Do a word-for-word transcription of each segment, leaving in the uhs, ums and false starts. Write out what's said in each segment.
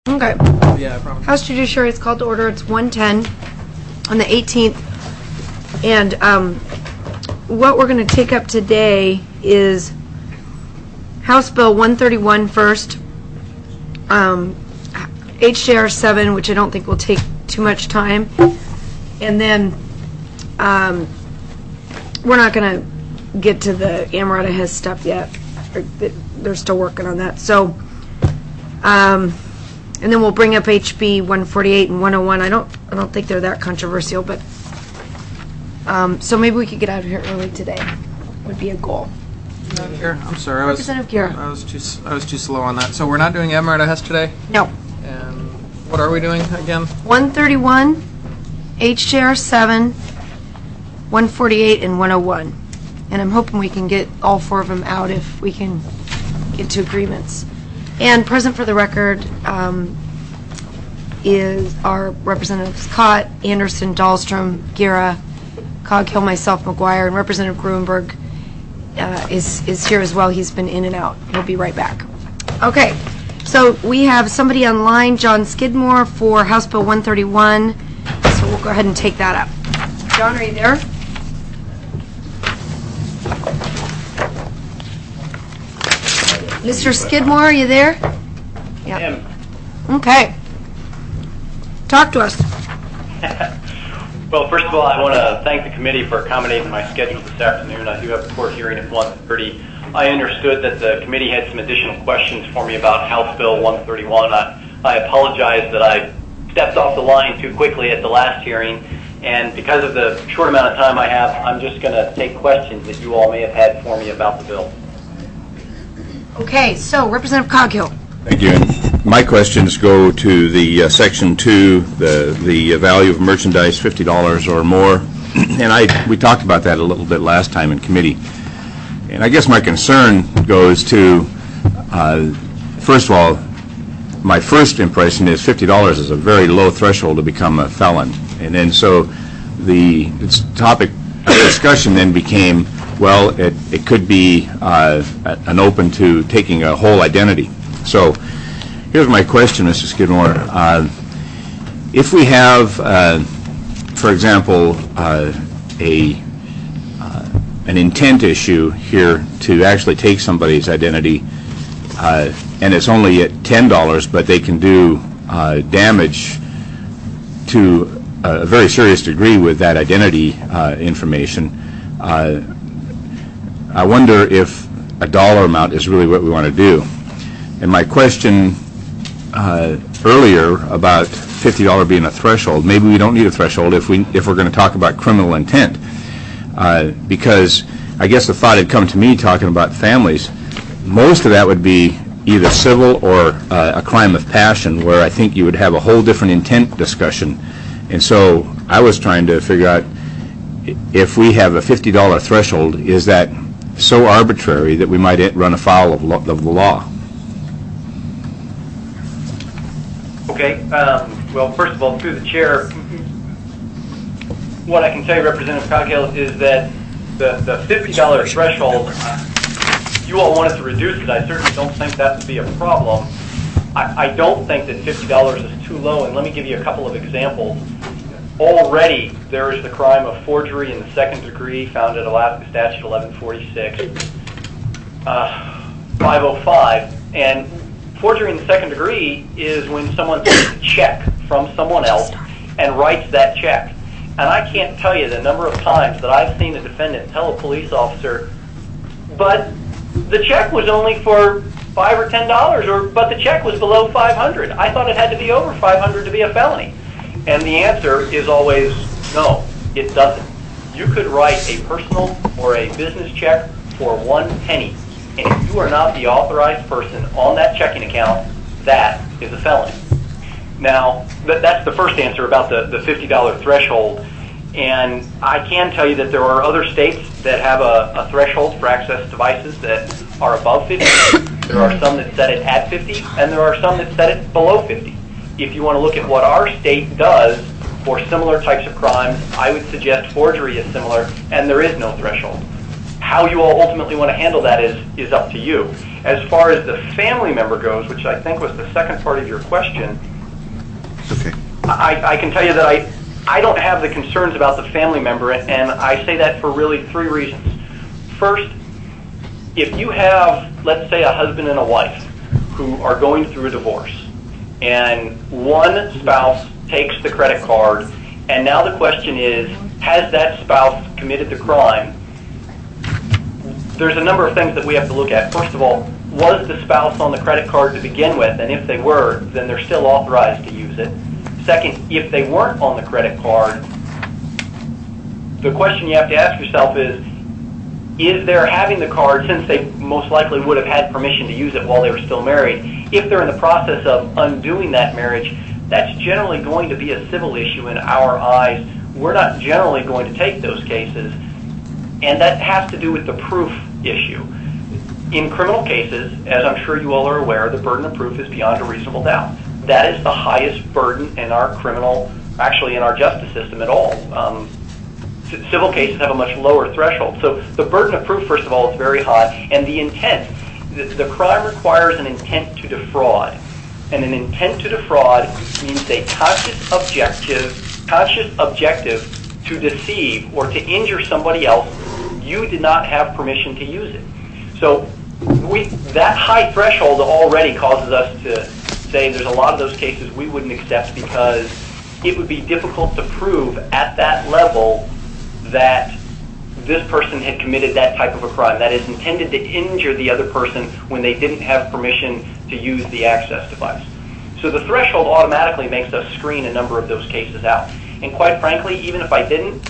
Okay. Yeah, I promise. House Judiciary is called to order. It's one ten on the eighteenth. And um, what we're going to take up today is House Bill one thirty-one first, um, H J R seven, which I don't think will take too much time. And then um, we're not going to get to the Amaretta Hess stuff yet. They're still working on that. So, um, and then we'll bring up H B one forty-eight and one oh one. I don't, I don't think they're that controversial, but um, so maybe we could get out of here early today. Would be a goal. Here, I'm sorry, I was, Representative Guerra. I was too, I was too slow on that. So we're not doing Amaretta Hess today. No. And what are we doing again? one thirty-one, H J R seven, one forty-eight, and one oh one. And I'm hoping we can get all four of them out if we can get to agreements. And present for the record um, is our representatives Cott, Anderson, Dahlstrom, Guerra, Coghill, myself, McGuire, and Representative Gruenberg uh, is, is here as well. He's been in and out. He'll be right back. Okay, so we have somebody online, John Skidmore, for House Bill one thirty-one. So we'll go ahead and take that up. John, are you there? Mister Skidmore, are you there? Yeah. Okay. Talk to us. Well, first of all, I want to thank the committee for accommodating my schedule this afternoon. I do have a court hearing at one thirty. I understood that the committee had some additional questions for me about House Bill one thirty-one. I, I apologize that I stepped off the line too quickly at the last hearing, and because of the short amount of time I have, I'm just going to take questions that you all may have had for me about the bill. Okay, so Representative Coghill. Thank you. And my questions go to the uh, Section two, the the value of merchandise, fifty dollars or more. And I we talked about that a little bit last time in committee. And I guess my concern goes to, uh, first of all, my first impression is fifty dollars is a very low threshold to become a felon. And then so the it's topic of discussion then became, well, it, it could be uh, an open to taking a whole identity. So here's my question, Mister Skidmore. Uh, if we have, uh, for example, uh, a uh, an intent issue here to actually take somebody's identity, uh, and it's only at ten dollars, but they can do uh, damage to a very serious degree with that identity uh, information, uh, I wonder if a dollar amount is really what we want to do. And my question uh, earlier about fifty dollars being a threshold, maybe we don't need a threshold if, we, if we're going to talk about criminal intent. Uh, because I guess the thought had come to me talking about families, most of that would be either civil or uh, a crime of passion, where I think you would have a whole different intent discussion. And so I was trying to figure out, if we have a fifty dollar threshold, is that so arbitrary that we might run afoul of, lo of the law? Okay. Um, well, first of all, through the chair, what I can tell you, Representative Coghill, is that the, the fifty dollar threshold, uh, you all wanted to reduce it. I certainly don't think that would be a problem. I, I don't think that fifty dollars is too low, and let me give you a couple of examples. Already, there is the crime of forgery in the second degree found at Alaska Statute eleven forty-six, uh, five oh five, and forgery in the second degree is when someone takes a check from someone else and writes that check. And I can't tell you the number of times that I've seen a defendant tell a police officer, but the check was only for five or ten dollars, or but the check was below five hundred. I thought it had to be over five hundred to be a felony. And the answer is always no, it doesn't. You could write a personal or a business check for one penny, and if you are not the authorized person on that checking account, that is a felony. Now, th that's the first answer about the, the fifty dollar threshold. And I can tell you that there are other states that have a, a threshold for access devices that are above fifty. There are some that set it at fifty, and there are some that set it below fifty. If you want to look at what our state does for similar types of crimes, I would suggest forgery is similar, and there is no threshold. How you all ultimately want to handle that is, is up to you. As far as the family member goes, which I think was the second part of your question, Okay. I, I can tell you that I, I don't have the concerns about the family member, and I say that for really three reasons. First, if you have, let's say, a husband and a wife who are going through a divorce, and one spouse takes the credit card, and now the question is, has that spouse committed the crime? There's a number of things that we have to look at. First of all, was the spouse on the credit card to begin with? And if they were, then they're still authorized to use it. Second, if they weren't on the credit card, the question you have to ask yourself is, is their having the card, since they most likely would have had permission to use it while they were still married, if they're in the process of undoing that marriage, that's generally going to be a civil issue in our eyes. We're not generally going to take those cases, and that has to do with the proof issue. In criminal cases, as I'm sure you all are aware, the burden of proof is beyond a reasonable doubt. That is the highest burden in our criminal, actually in our justice system at all. Um, c- civil cases have a much lower threshold. So the burden of proof, first of all, is very high, and the intent, the, the crime requires an intent to defraud. And an intent to defraud means a conscious objective, conscious objective to deceive or to injure somebody else. You did not have permission to use it. So we, that high threshold already causes us to say there's a lot of those cases we wouldn't accept because it would be difficult to prove at that level that this person had committed that type of a crime, that is intended to injure the other person when they didn't have permission to use the access device. So the threshold automatically makes us screen a number of those cases out. And quite frankly, even if I didn't,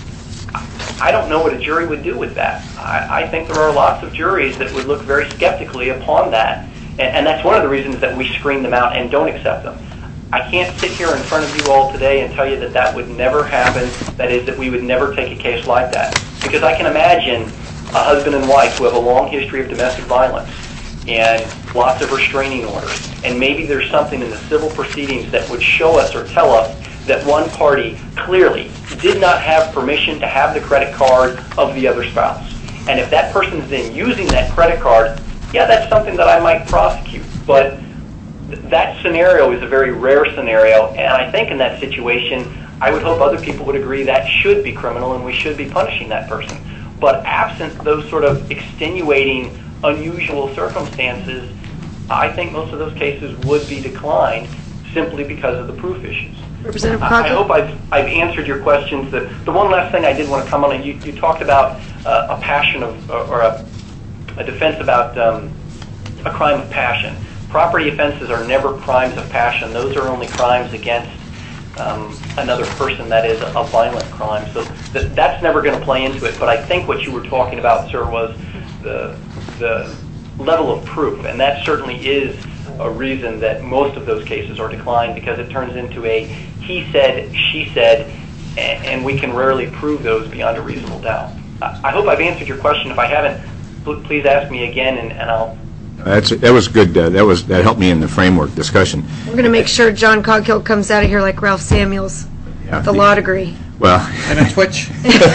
I don't know what a jury would do with that. I, I think there are lots of juries that would look very skeptically upon that, and, and that's one of the reasons that we screen them out and don't accept them. I can't sit here in front of you all today and tell you that that would never happen, that is, that we would never take a case like that. Because I can imagine a husband and wife who have a long history of domestic violence and lots of restraining orders, and maybe there's something in the civil proceedings that would show us or tell us that one party clearly did not have permission to have the credit card of the other spouse. And if that person is then using that credit card, yeah, that's something that I might prosecute. But th- that scenario is a very rare scenario, and I think in that situation, I would hope other people would agree that should be criminal and we should be punishing that person. But absent those sort of extenuating, unusual circumstances, I think most of those cases would be declined simply because of the proof issues. Representative I, I Coghill? hope I've, I've answered your questions. The, the one last thing I did want to comment on, you, you talked about uh, a passion of, or a, a defense about um, a crime of passion. Property offenses are never crimes of passion. Those are only crimes against um, another person. That is a violent crime. So th- that's never going to play into it. But I think what you were talking about, sir, was the the level of proof, and that certainly is a reason that most of those cases are declined, because it turns into a he said, she said, and, and we can rarely prove those beyond a reasonable doubt. I, I hope I've answered your question. If I haven't, pl- please ask me again, and, and I'll... That's that was good. Uh, that was that helped me in the framework discussion. We're going to make sure John Coghill comes out of here like Ralph Samuels, Yeah. with a law degree. Well, And a twitch.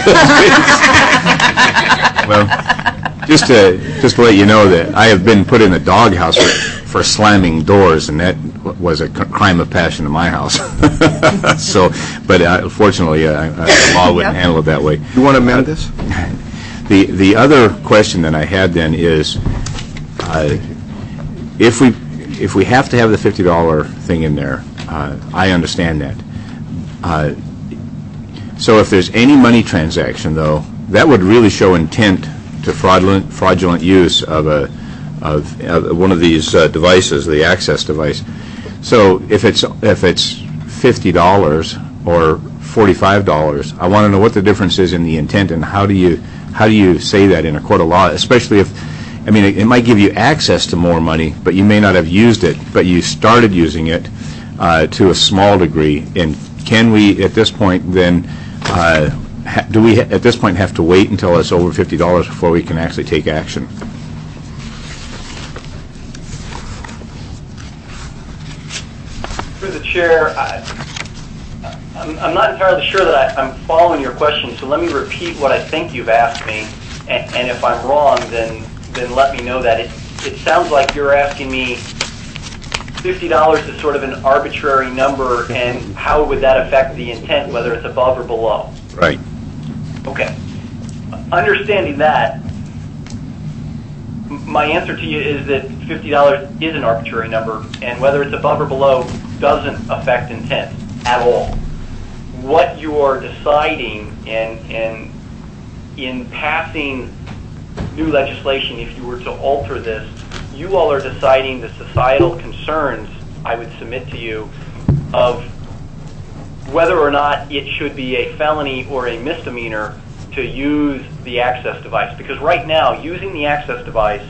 well, just to just to let you know that I have been put in the doghouse for, for slamming doors, and that w- was a c- crime of passion in my house. So, but uh, fortunately, uh, uh, the law wouldn't Yep. handle it that way. You want to amend this? The the other question that I had then is, uh, if we if we have to have the fifty dollar thing in there, uh, I understand that. Uh, so if there's any money transaction, though, that would really show intent to fraudulent fraudulent use of a of, of one of these uh, devices, the access device. So if it's if it's fifty dollars or forty-five dollars, I want to know what the difference is in the intent, and how do you how do you say that in a court of law, especially if, I mean, it, it might give you access to more money, but you may not have used it, but you started using it uh, to a small degree. And can we, at this point, then, uh, ha- do we, ha- at this point, have to wait until it's over fifty dollars before we can actually take action? Through the chair, I, I'm, I'm not entirely sure that I, I'm following your question, so let me repeat what I think you've asked me, and, and if I'm wrong, then then let me know that. It, it sounds like you're asking me fifty dollars is sort of an arbitrary number, and how would that affect the intent, whether it's above or below? Right. Okay. Understanding that, m- my answer to you is that fifty dollars is an arbitrary number, and whether it's above or below doesn't affect intent at all. What you are deciding and, and in passing new legislation, if you were to alter this, you all are deciding the societal concerns, I would submit to you, of whether or not it should be a felony or a misdemeanor to use the access device. Because right now, using the access device,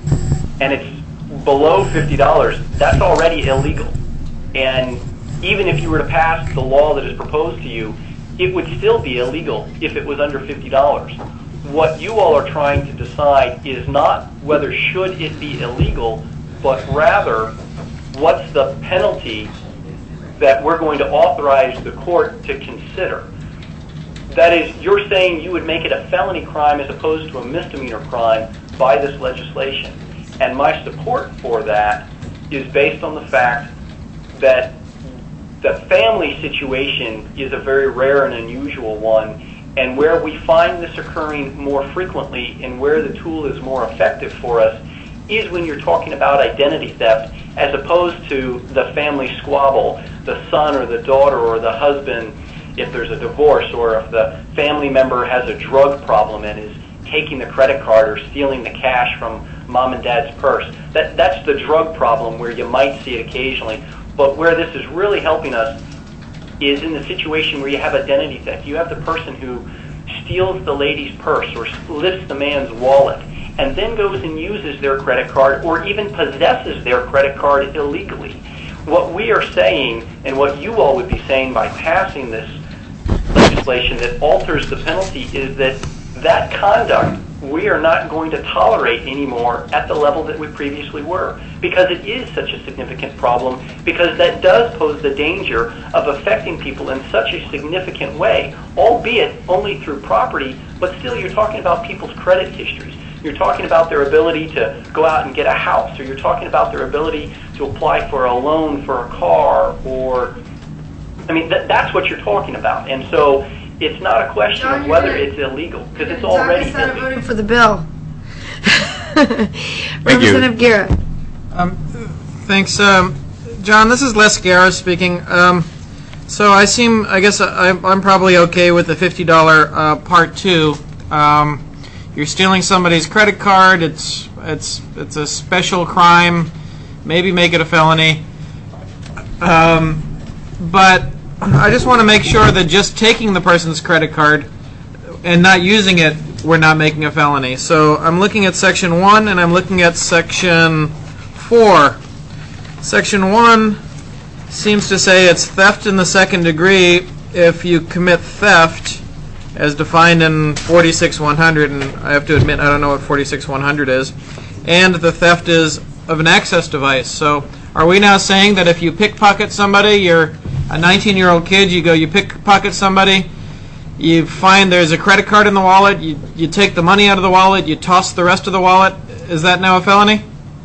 and it's below fifty dollars, that's already illegal. And even if you were to pass the law that is proposed to you, it would still be illegal if it was under fifty dollars. What you all are trying to decide is not whether should it be illegal, but rather what's the penalty that we're going to authorize the court to consider. That is, you're saying you would make it a felony crime as opposed to a misdemeanor crime by this legislation. And my support for that is based on the fact that the family situation is a very rare and unusual one, and where we find this occurring more frequently and where the tool is more effective for us is when you're talking about identity theft as opposed to the family squabble, the son or the daughter or the husband, if there's a divorce, or if the family member has a drug problem and is taking the credit card or stealing the cash from mom and dad's purse. That, that's the drug problem where you might see it occasionally. But where this is really helping us is in the situation where you have identity theft. You have the person who steals the lady's purse or lifts the man's wallet and then goes and uses their credit card or even possesses their credit card illegally. What we are saying, and what you all would be saying by passing this legislation that alters the penalty, is that that conduct we are not going to tolerate anymore at the level that we previously were, because it is such a significant problem, because that does pose the danger of affecting people in such a significant way, albeit only through property, but still you're talking about people's credit histories. You're talking about their ability to go out and get a house, or you're talking about their ability to apply for a loan for a car, or, I mean, th- that's what you're talking about. And so it's not a question John, of whether gonna, it's illegal, because it's already illegal. illegal. Voting for the bill. Thank you. Representative Garrett. Um, thanks, um, John. This is Les Guerra speaking. Um, so I seem, I guess I, I'm probably okay with the fifty dollars uh, part two. Um, you're stealing somebody's credit card. It's it's it's a special crime. Maybe make it a felony. Um, but I just want to make sure that just taking the person's credit card and not using it, we're not making a felony. So I'm looking at Section one and I'm looking at Section four. Section one seems to say it's theft in the second degree if you commit theft as defined in forty-six one hundred, and I have to admit I don't know what forty-six one hundred is, and the theft is of an access device. So are we now saying that if you pickpocket somebody, you're a nineteen-year-old kid, you go, you pickpocket somebody, you find there's a credit card in the wallet, you, you take the money out of the wallet, you toss the rest of the wallet, is that now a felony?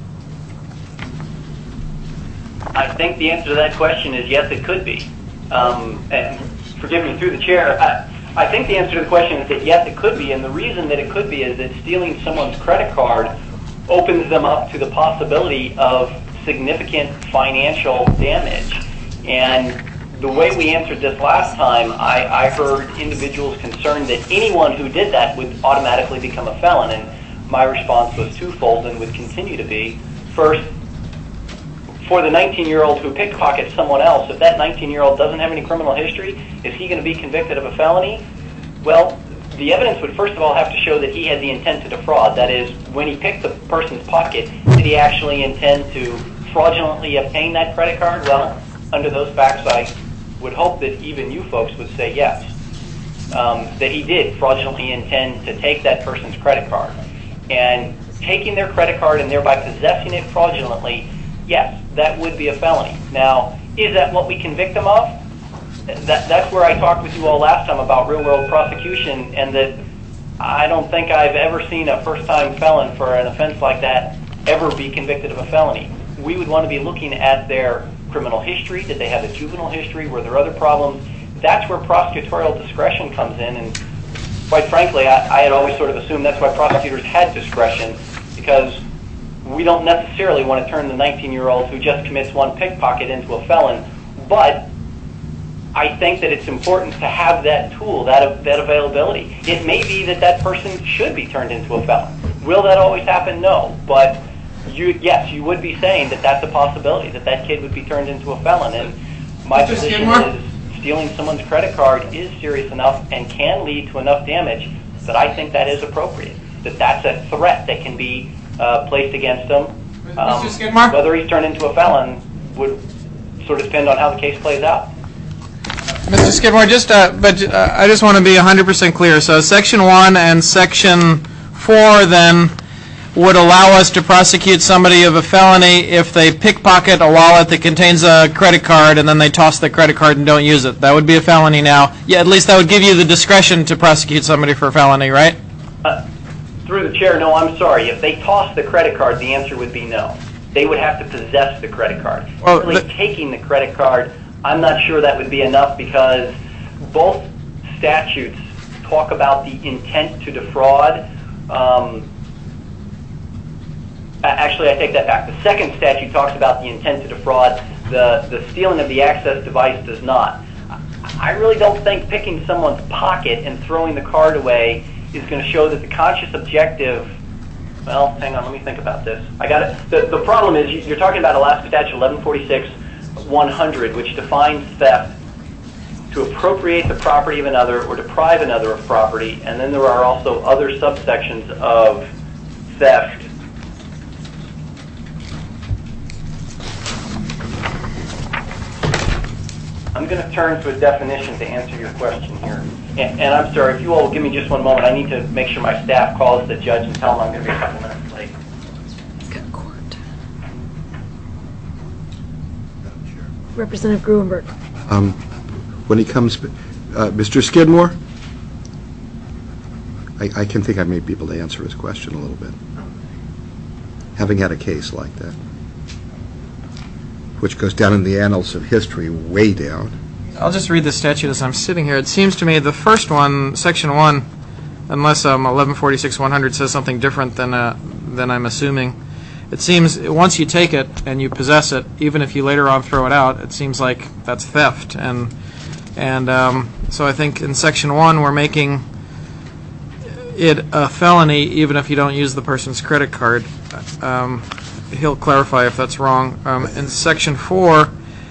I think the answer to that question is yes, it could be. Um, and forgive me, through the chair, I, I think the answer to the question is that yes, it could be, and the reason that it could be is that stealing someone's credit card opens them up to the possibility of significant financial damage. And the way we answered this last time, I, I heard individuals concerned that anyone who did that would automatically become a felon, and my response was twofold and would continue to be. First, for the nineteen-year-old who pickpockets someone else, if that nineteen-year-old doesn't have any criminal history, is he going to be convicted of a felony? Well, the evidence would first of all have to show that he had the intent to defraud. That is, when he picked the person's pocket, did he actually intend to fraudulently obtain that credit card? Well, under those facts, I would hope that even you folks would say yes, um, that he did fraudulently intend to take that person's credit card. And taking their credit card and thereby possessing it fraudulently, yes, that would be a felony. Now, is that what we convict them of? That, that's where I talked with you all last time about real-world prosecution, and that I don't think I've ever seen a first-time felon for an offense like that ever be convicted of a felony. We would want to be looking at their criminal history. Did they have a juvenile history? Were there other problems? That's where prosecutorial discretion comes in, and quite frankly, I, I had always sort of assumed that's why prosecutors had discretion, because we don't necessarily want to turn the nineteen-year-old who just commits one pickpocket into a felon, but I think that it's important to have that tool, that, that availability. It may be that that person should be turned into a felon. Will that always happen? No. But you, yes, you would be saying that that's a possibility, that that kid would be turned into a felon. And my Mister position Skidmore? is stealing someone's credit card is serious enough and can lead to enough damage that I think that is appropriate, that that's a threat that can be uh, placed against them. Um, Mister Skidmore? whether he's turned into a felon would sort of depend on how the case plays out. Mister Skidmore, just uh, but uh, I just want to be one hundred percent clear. So Section one and Section four then would allow us to prosecute somebody of a felony if they pickpocket a wallet that contains a credit card and then they toss the credit card and don't use it. That would be a felony now. Yeah, at least that would give you the discretion to prosecute somebody for a felony, right? Uh, through the chair, no, I'm sorry. If they toss the credit card, the answer would be no. They would have to possess the credit card. Well, really the- taking the credit card, I'm not sure that would be enough, because both statutes talk about the intent to defraud. Um, actually, I take that back. The second statute talks about the intent to defraud. The, the stealing of the access device does not. I really don't think picking someone's pocket and throwing the card away is going to show that the conscious objective. Well, hang on, let me think about this. I got it. The, the problem is you're talking about Alaska Statute eleven forty-six one hundred, which defines theft to appropriate the property of another or deprive another of property, and then there are also other subsections of theft. I'm going to turn to a definition to answer your question here. And, and I'm sorry, if you all will give me just one moment, I need to make sure my staff calls the judge and tell him I'm going to be a couple minutes late. He's got court. Representative Gruenberg. Um, when he comes, uh, Mister Skidmore, I, I can think I may be able to answer his question a little bit, having had a case like that, which goes down in the annals of history, way down. I'll just read the statute as I'm sitting here. It seems to me the first one, Section one, unless um, eleven forty-six one hundred says something different than uh, than I'm assuming, it seems once you take it and you possess it, even if you later on throw it out, it seems like that's theft. And and um, so I think in Section one we're making it a felony even if you don't use the person's credit card. Um, he'll clarify if that's wrong. Um, in Section four,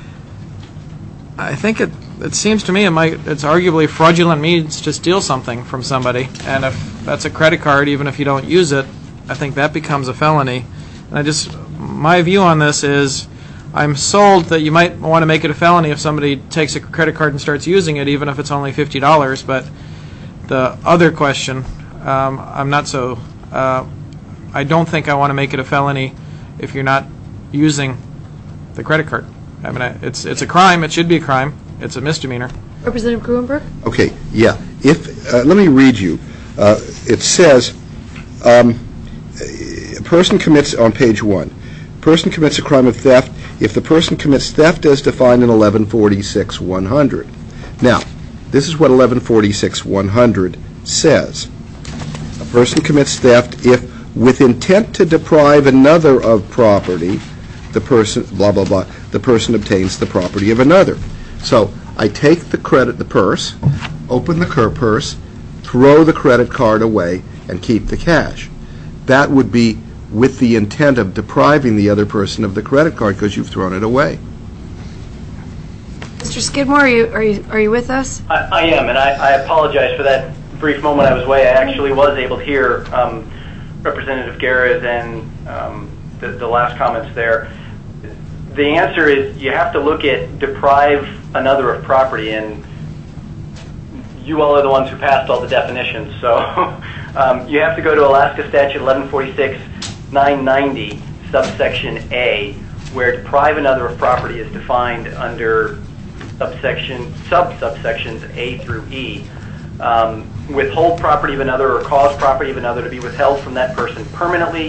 I think it it seems to me it might it's arguably fraudulent means to steal something from somebody, and if that's a credit card, even if you don't use it, I think that becomes a felony. And I just my view on this is I'm sold that you might want to make it a felony if somebody takes a credit card and starts using it, even if it's only fifty dollars. But the other question, um, I'm not so. Uh, I don't think I want to make it a felony if you're not using the credit card. I mean, I, it's it's a crime. It should be a crime. It's a misdemeanor. Representative Gruenberg. Okay, yeah. If uh, let me read you. Uh, it says, um, a person commits on page one. Person commits a crime of theft if the person commits theft as defined in eleven forty-six one hundred. Now, this is what eleven forty-six one hundred says. A person commits theft if, with intent to deprive another of property, the person, blah, blah, blah, the person obtains the property of another. So I take the credit, the purse, open the cur purse, throw the credit card away, and keep the cash. That would be with the intent of depriving the other person of the credit card because you've thrown it away. Mister Skidmore, are you are you are you with us? I, I am, and I, I apologize for that brief moment I was away. I actually was able to hear um, Representative Garrett and um, the, the last comments there. The answer is you have to look at deprive another of property, and you all are the ones who passed all the definitions. So um, you have to go to Alaska Statute eleven forty-six nine ninety, subsection A, where deprive another of property is defined under subsection sub-subsections A through E. Um, withhold property of another or cause property of another to be withheld from that person permanently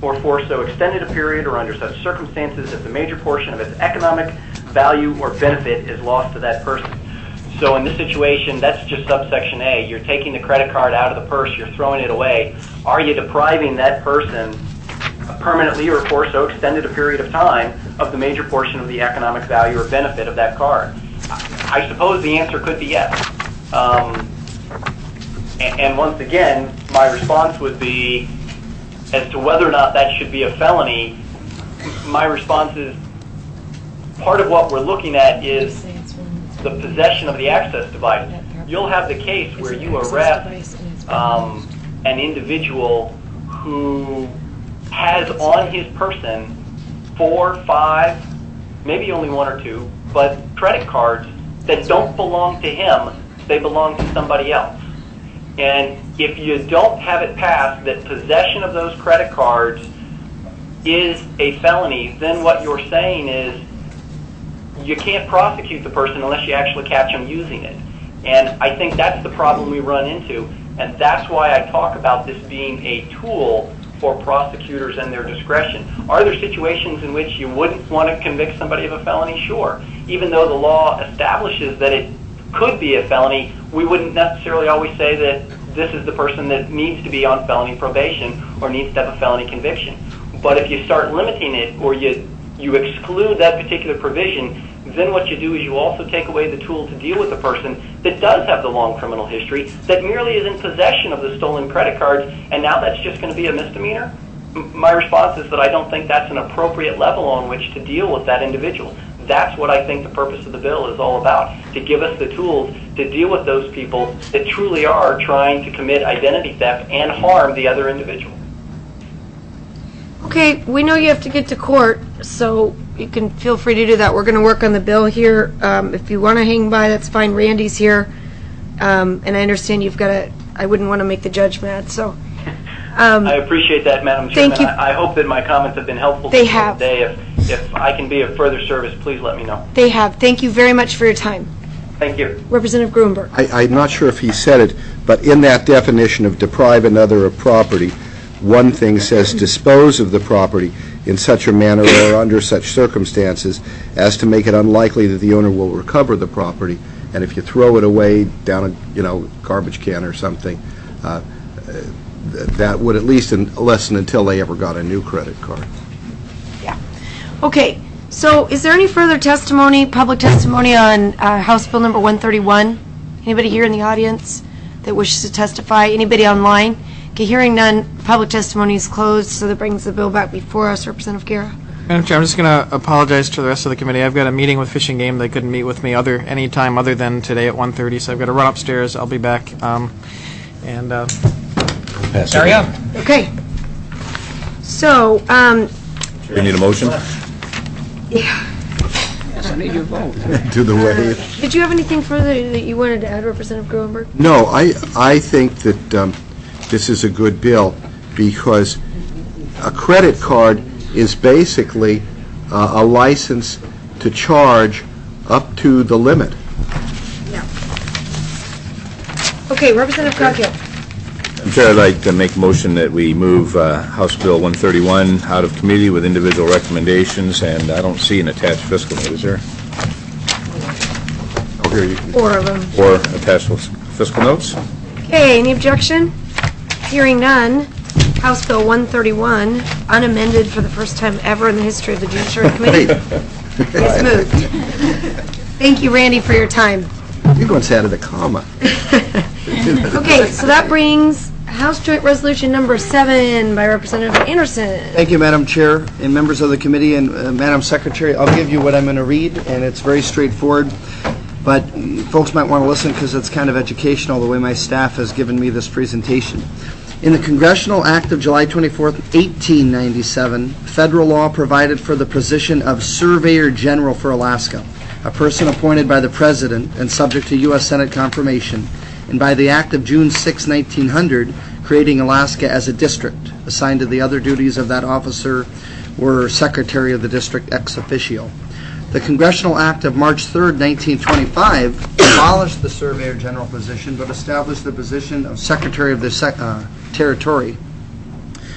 or for so extended a period or under such circumstances if the major portion of its economic value or benefit is lost to that person. So in this situation, that's just subsection A. You're taking the credit card out of the purse, you're throwing it away. Are you depriving that person permanently or for so extended a period of time of the major portion of the economic value or benefit of that card? I suppose the answer could be yes. Um, and, and once again, my response would be, as to whether or not that should be a felony, my response is, part of what we're looking at is the possession of the access device. You'll have the case where you arrest um, an individual who has on his person four, five, maybe only one or two, but credit cards that don't belong to him, they belong to somebody else. And if you don't have it passed that possession of those credit cards is a felony, then what you're saying is you can't prosecute the person unless you actually catch them using it. And I think that's the problem we run into, and that's why I talk about this being a tool for prosecutors and their discretion. Are there situations in which you wouldn't want to convict somebody of a felony? Sure. Even though the law establishes that it could be a felony, we wouldn't necessarily always say that this is the person that needs to be on felony probation or needs to have a felony conviction. But if you start limiting it or you you exclude that particular provision, then what you do is you also take away the tool to deal with the person that does have the long criminal history, that merely is in possession of the stolen credit cards, and now that's just going to be a misdemeanor. M- my response is that I don't think that's an appropriate level on which to deal with that individual. That's what I think the purpose of the bill is all about, to give us the tools to deal with those people that truly are trying to commit identity theft and harm the other individual. Okay, we know you have to get to court, so you can feel free to do that. We're going to work on the bill here. Um, if you want to hang by, that's fine. Randy's here. Um, and I understand you've got to, I wouldn't want to make the judge mad, so. Um, I appreciate that, Madam Chairman. Thank you. I, I hope that my comments have been helpful They to you have. today. If, if I can be of further service, please let me know. They have. Thank you very much for your time. Thank you. Representative Gruenberg. I, I'm not sure if he said it, but in that definition of deprive another of property, one thing says dispose of the property in such a manner or under such circumstances as to make it unlikely that the owner will recover the property. And if you throw it away down a, you know, garbage can or something, uh, th- that would at least in, lessen until they ever got a new credit card. Yeah. Okay, so is there any further testimony, public testimony on uh, House Bill number one thirty-one? Anybody here in the audience that wishes to testify? Anybody online? Okay, hearing none, public testimony is closed, so that brings the bill back before us. Representative Guerra. Madam Chair, I'm just going to apologize to the rest of the committee. I've got a meeting with Fish and Game. They couldn't meet with me other any time other than today at one thirty, so I've got to run upstairs. I'll be back. Um, and uh, carry on. Okay. So, um, We need a motion? To the way. did you have anything further that you wanted to add, Representative Gruenberg? No, I, I think that um, this is a good bill because a credit card is basically uh, a license to charge up to the limit. Yeah. Okay, Representative Coghill. Madam Chair, I'd like to make a motion that we move uh, House Bill one thirty-one out of committee with individual recommendations, and I don't see an attached fiscal note, is there? Oh, here you can. Four of them. Or attached fiscal notes? Okay, any objection? Hearing none, House Bill one thirty-one, unamended for the first time ever in the history of the Judiciary Committee, is moved. Thank you, Randy, for your time. You once added a comma. Okay, so that brings House Joint Resolution number seven by Representative Anderson. Thank you, Madam Chair, and members of the committee, and uh, Madam Secretary. I'll give you what I'm going to read, and it's very straightforward, but folks might want to listen because it's kind of educational the way my staff has given me this presentation. In the Congressional Act of July twenty-fourth, eighteen ninety-seven, federal law provided for the position of Surveyor General for Alaska, a person appointed by the President and subject to U S Senate confirmation, and by the Act of June sixth, nineteen hundred, creating Alaska as a district. Assigned to the other duties of that officer were Secretary of the District ex officio. The Congressional Act of March third, nineteen twenty-five abolished the Surveyor General position but established the position of Secretary of the sec- uh, Territory.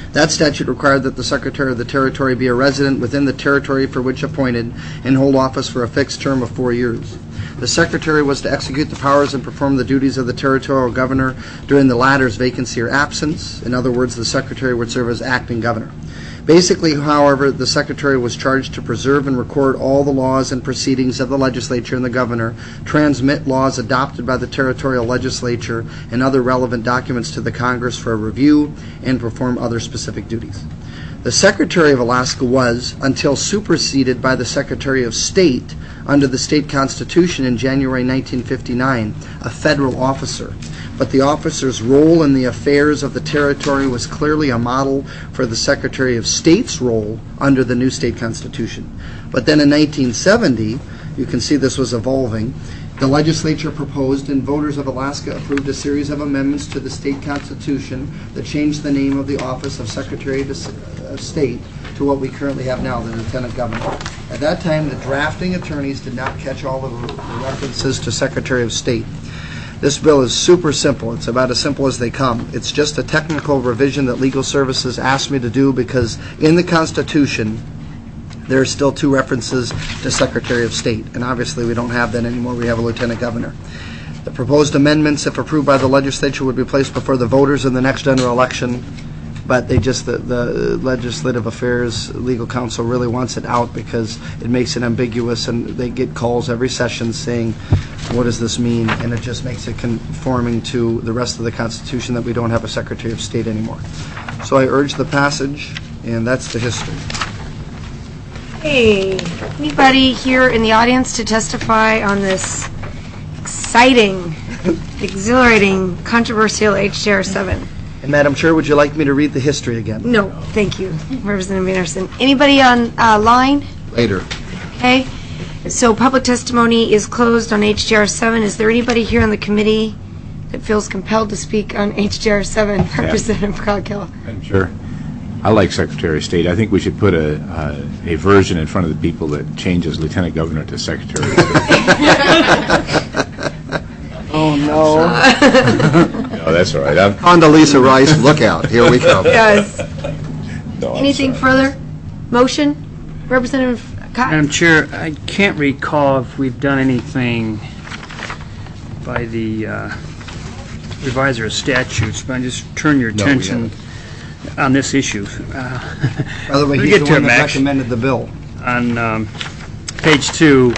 That statute required that the Secretary of the Territory be a resident within the territory for which appointed and hold office for a fixed term of four years. The Secretary was to execute the powers and perform the duties of the territorial governor during the latter's vacancy or absence. In other words, the Secretary would serve as acting governor. Basically, however, the Secretary was charged to preserve and record all the laws and proceedings of the legislature and the governor, transmit laws adopted by the territorial legislature and other relevant documents to the Congress for review, and perform other specific duties. The Secretary of Alaska was, until superseded by the Secretary of State under the state constitution in January nineteen fifty-nine, a federal officer. But the officer's role in the affairs of the territory was clearly a model for the Secretary of State's role under the new state constitution. But then in nineteen seventy, you can see this was evolving, the legislature proposed and voters of Alaska approved a series of amendments to the state constitution that changed the name of the office of Secretary of State to what we currently have now, the Lieutenant Governor. At that time, the drafting attorneys did not catch all of the references to Secretary of State. This bill is super simple. It's about as simple as they come. It's just a technical revision that Legal Services asked me to do because in the Constitution, there are still two references to Secretary of State, and obviously we don't have that anymore. We have a Lieutenant Governor. The proposed amendments, if approved by the legislature, would be placed before the voters in the next general election, but they just, the, the Legislative Affairs Legal Counsel really wants it out because it makes it ambiguous, and they get calls every session saying, what does this mean? And it just makes it conforming to the rest of the Constitution that we don't have a Secretary of State anymore. So I urge the passage, and that's the history. Hey, anybody here in the audience to testify on this exciting, exhilarating, controversial H J R seven? And Madam Chair, would you like me to read the history again? No, thank you, Representative Anderson. Anybody on uh, line? Later. Okay. So public testimony is closed on H J R seven. Is there anybody here on the committee that feels compelled to speak on H J R seven? Yeah. Representative Coghill. Sure. I like Secretary of State. I think we should put a uh, a version in front of the people that changes Lieutenant Governor to Secretary of State. Oh, no. No, that's all right. I'm, Condoleezza Rice, look out. Here we come. Yes. no, I'm Anything sorry. further? Motion? Representative Cotton? Madam Chair, I can't recall if we've done anything by the uh, reviser of statutes, but I just turn your No, we attention on this issue. Uh, By the way, Let me he's get the to one it, that Max. recommended the bill. On um, page two,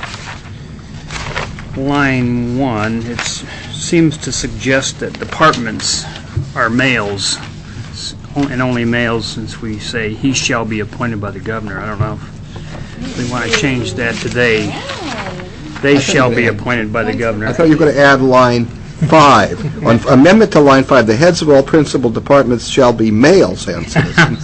line one, it seems to suggest that departments are males, s- and only males, since we say he shall be appointed by the governor. I don't know if we want to change that to they. They shall be appointed by the governor. I thought you were going to add line five. On amendment to line five, the heads of all principal departments shall be males and citizens.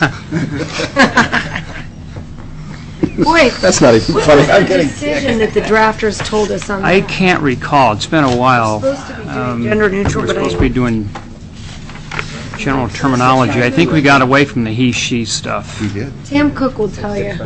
Boy, That's not even what funny. was I'm the getting decision that the drafters told us on that? I can't recall. It's been a while. Supposed to be doing Um, gender neutral, We're but supposed to I, be doing general terminology. I think we got away from the he, she stuff. You did. Tim Cook will tell you,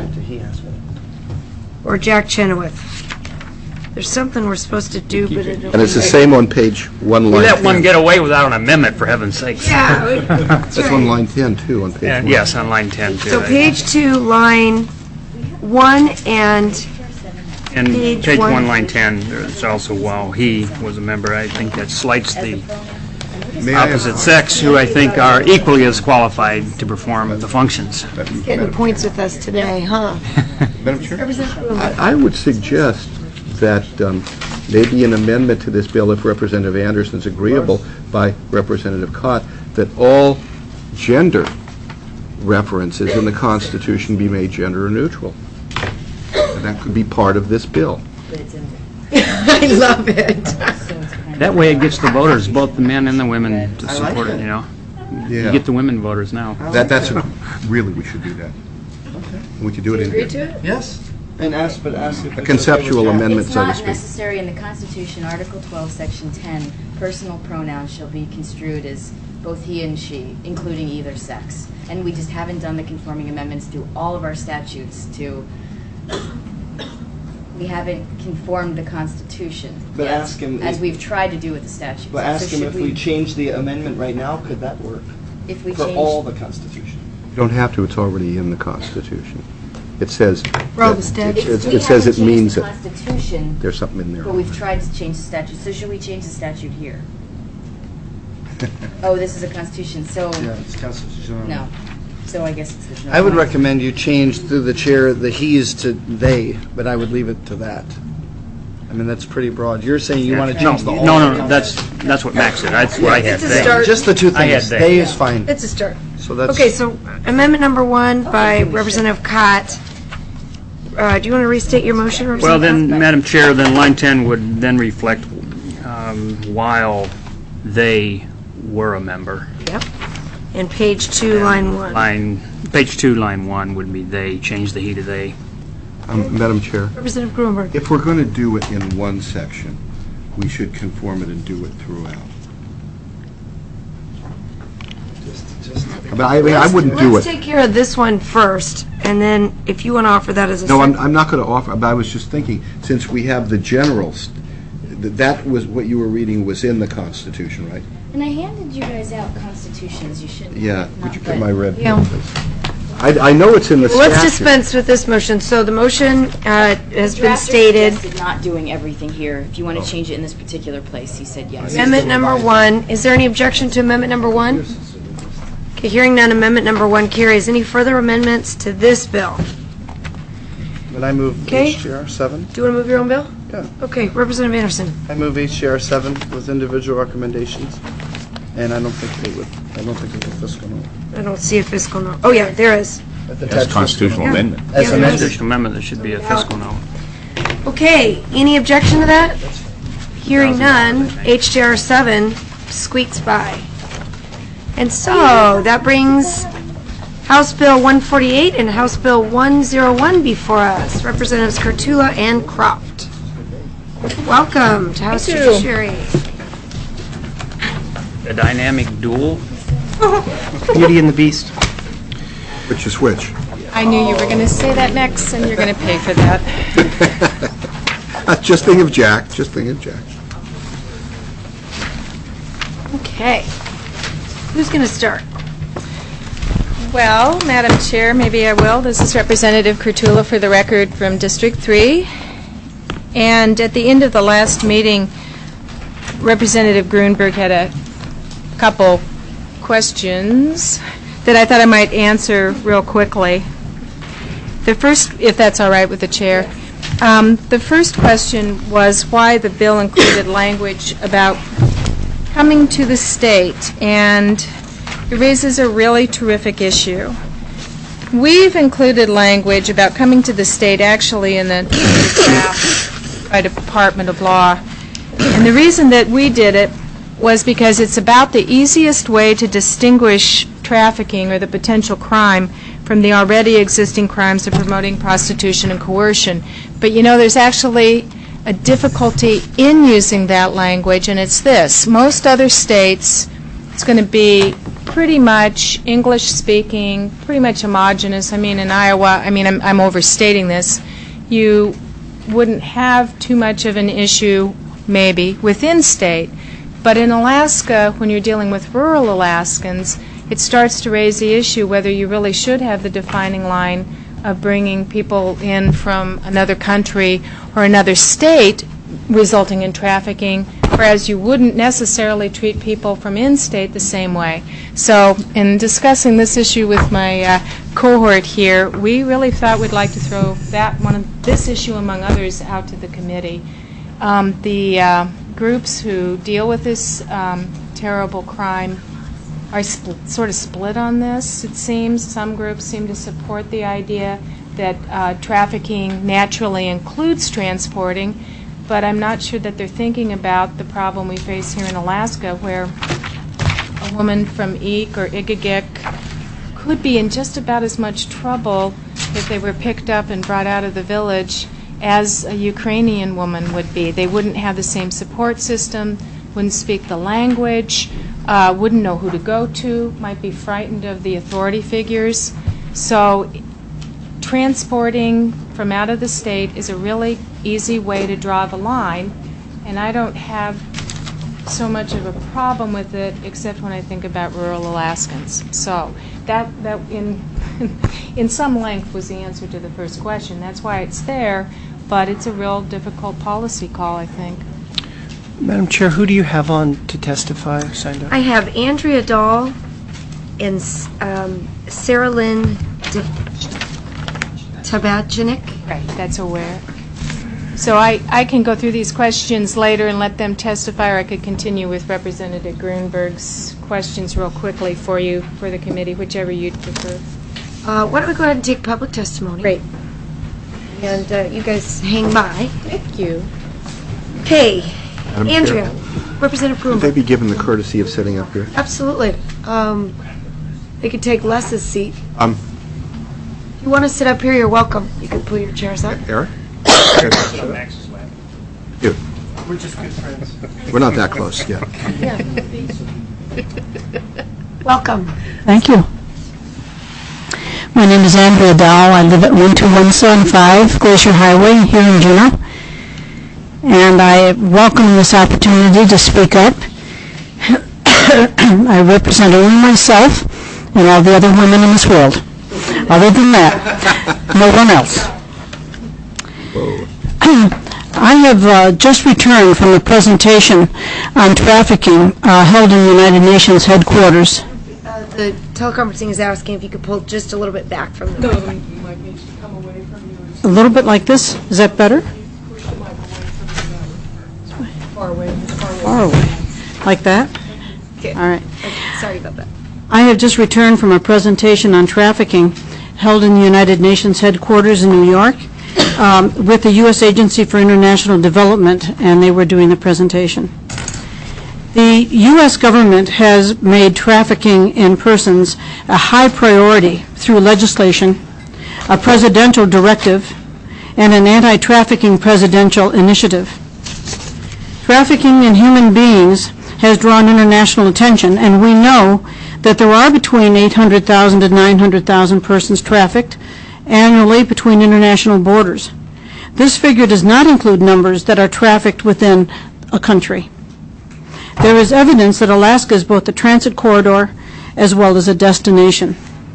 or Jack Chenoweth. There's something we're supposed to do, but it. And it's the same on page one, We line let one ten. get away without an amendment, for heaven's sakes. Yeah. we- That's That's on right. line ten, too, on page And one. yes, on line ten, too. So page two, line one, and And page page one. one, line ten, there's also, while he was a member, I think that slights the May I opposite sex, who I think are equally as qualified to perform the functions. getting points with us today, huh? Madam Chair? Representative Brewer. I I would suggest that um, maybe an amendment to this bill, if Representative Anderson's agreeable, by Representative Cott, that all gender references in the Constitution be made gender neutral. And that could be part of this bill. I love it. That way it gets the voters, both the men and the women, to support it, you know? You get the women voters now. That, that's, a- really, we should do that. We could do it in Agree here. to it? Yes. And ask, but ask if... A conceptual amendment, It's so to not speak. necessary in the Constitution. Article twelve, Section ten, personal pronouns shall be construed as both he and she, including either sex. And we just haven't done the conforming amendments to all of our statutes to, we haven't conformed the Constitution. But yet, ask him As if- we've tried to do with the statutes. But ask So him should if we change the amendment right now, could that work? If we For change- all the Constitution? You don't have to, it's already in the Constitution. It says... Well, the that- statute- it- We It says it haven't means changed it. the Constitution, There's something in there. but we've tried to change the statute. So should we change the statute here? Oh, this is a Constitution, so, Yeah, it's constitutional. no. So I guess it's no I would point. recommend you change through the chair the he's to they, but I would leave it to that. I mean, that's pretty broad. You're saying you want to No, change the whole... no, no, that's, that's what Max said. That's what I had It's a there. start. Just the two I had things. they. They is fine. It's a start. So that's... Okay, so amendment number one by Representative Cott. Uh, do you want to restate your motion, Well, Representative then, Madam Chair, then line ten would then reflect um, while they were a member. Cott? Yep. And page two, line one. Line, page two, line one would be they, change the he to they. Um, Madam Chair, Representative Gruenberg. if we're going to do it in one section, we should conform it and do it throughout. But I mean, I wouldn't do Let's it. take care of this one first, and then if you want to offer that as a No, I'm, second. I'm not going to offer, but I was just thinking, since we have the generals, th- that was, what you were reading was in the Constitution, right? And I handed you guys out constitutions, you shouldn't. Yeah, have would not, you get but- my red Yeah. pen, please? I, I know it's in the statute. Let's dispense with this motion. So the motion uh, has The been drafter stated. suggested not doing everything here. If you want to change it in this particular place, he said yes. Amendment number one. Is there any objection to amendment number one? Okay, hearing none, amendment number one carries. Any further amendments to this bill? Then I move Okay. H J R seven. Do you want to move your own bill? Yeah. Okay, Representative Anderson. I move H J R seven with individual recommendations. And I don't think they would, I don't think there's a fiscal note. I don't see a fiscal note. Oh, yeah, there is. That's constitutional amendment. As Yeah. amended. Constitutional amendment, there should be a fiscal note. Okay, any objection to that? Hearing none, H J R seven squeaks by. And so, that brings House Bill one forty-eight and House Bill one oh one before us. Representatives Kurtula and Croft. Welcome to House Judiciary. A dynamic duel? Beauty and the Beast. Which is which? I knew you were going to say that next, and you're going to pay for that. Uh, Just think of Jack, just think of Jack. Okay. Who's going to start? Well, Madam Chair, maybe I will. This is Representative Kurtula for the record from District three. And at the end of the last meeting, Representative Gruenberg had a couple questions that I thought I might answer real quickly. The first, if that's all right with the chair. Um, the first question was why the bill included language about coming to the state, and it raises a really terrific issue. We've included language about coming to the state actually in the draft by Department of Law. And the reason that we did it was because it's about the easiest way to distinguish trafficking or the potential crime from the already existing crimes of promoting prostitution and coercion. But you know, there's actually a difficulty in using that language, and it's this. Most other states, it's going to be pretty much English-speaking, pretty much homogenous. I mean, in Iowa, I mean, I'm, I'm overstating this, you wouldn't have too much of an issue, maybe, within state. But in Alaska, when you're dealing with rural Alaskans, it starts to raise the issue whether you really should have the defining line of bringing people in from another country or another state, resulting in trafficking, whereas you wouldn't necessarily treat people from in-state the same way. So in discussing this issue with my uh, cohort here, we really thought we'd like to throw that one, of this issue among others, out to the committee. Um, the uh, groups who deal with this um, terrible crime are spl- sort of split on this, it seems. Some groups seem to support the idea that uh, trafficking naturally includes transporting, but I'm not sure that they're thinking about the problem we face here in Alaska, where a woman from Eek or Igigik could be in just about as much trouble if they were picked up and brought out of the village as a Ukrainian woman would be. They wouldn't have the same support system, wouldn't speak the language, uh, wouldn't know who to go to, might be frightened of the authority figures. So transporting from out of the state is a really easy way to draw the line, and I don't have so much of a problem with it, except when I think about rural Alaskans. So that that in in some length was the answer to the first question. That's why it's there, but it's a real difficult policy call, I think. Madam Chair, who do you have on to testify signed up? I have Andrea Dahl and um, Sarah Lynn Tabachinik. Right, that's aware. So I, I can go through these questions later and let them testify, or I could continue with Representative Grunberg's questions real quickly for you, for the committee, whichever you'd prefer. Uh, why don't we go ahead and take public testimony? Great. And uh, you guys hang by. Thank you. Okay, Madam Andrea, Chair, Representative Could they Grunberg. be given the courtesy of sitting up here? Absolutely. Um, they could take Les's seat. Um, If you want to sit up here, you're welcome. You can pull your chairs up. Eric? Max is laughing. You. We're just good friends. We're not that close, yeah. Yeah. Welcome. Thank you. My name is Andrea Dow. I live at one two one seven five Glacier Highway here in Juneau. And I welcome this opportunity to speak up. I represent only myself and all the other women in this world. Other than that, no one else. I have uh, just returned from a presentation on trafficking uh, held in the United Nations headquarters. Uh, the teleconferencing is asking if you could pull just a little bit back from the mic. mic needs to come away from you. A little bit like this. Is that better? Push the mic away from you. Far away, far away. Far away. Like that? Okay. All right. Okay, sorry about that. I have just returned from a presentation on trafficking held in the United Nations headquarters in New York um, with the U S Agency for International Development, and they were doing the presentation. The U S government has made trafficking in persons a high priority through legislation, a presidential directive, and an anti-trafficking presidential initiative. Trafficking in human beings has drawn international attention, and we know that there are between eight hundred thousand and nine hundred thousand persons trafficked annually between international borders. This figure does not include numbers that are trafficked within a country. There is evidence that Alaska is both a transit corridor as well as a destination.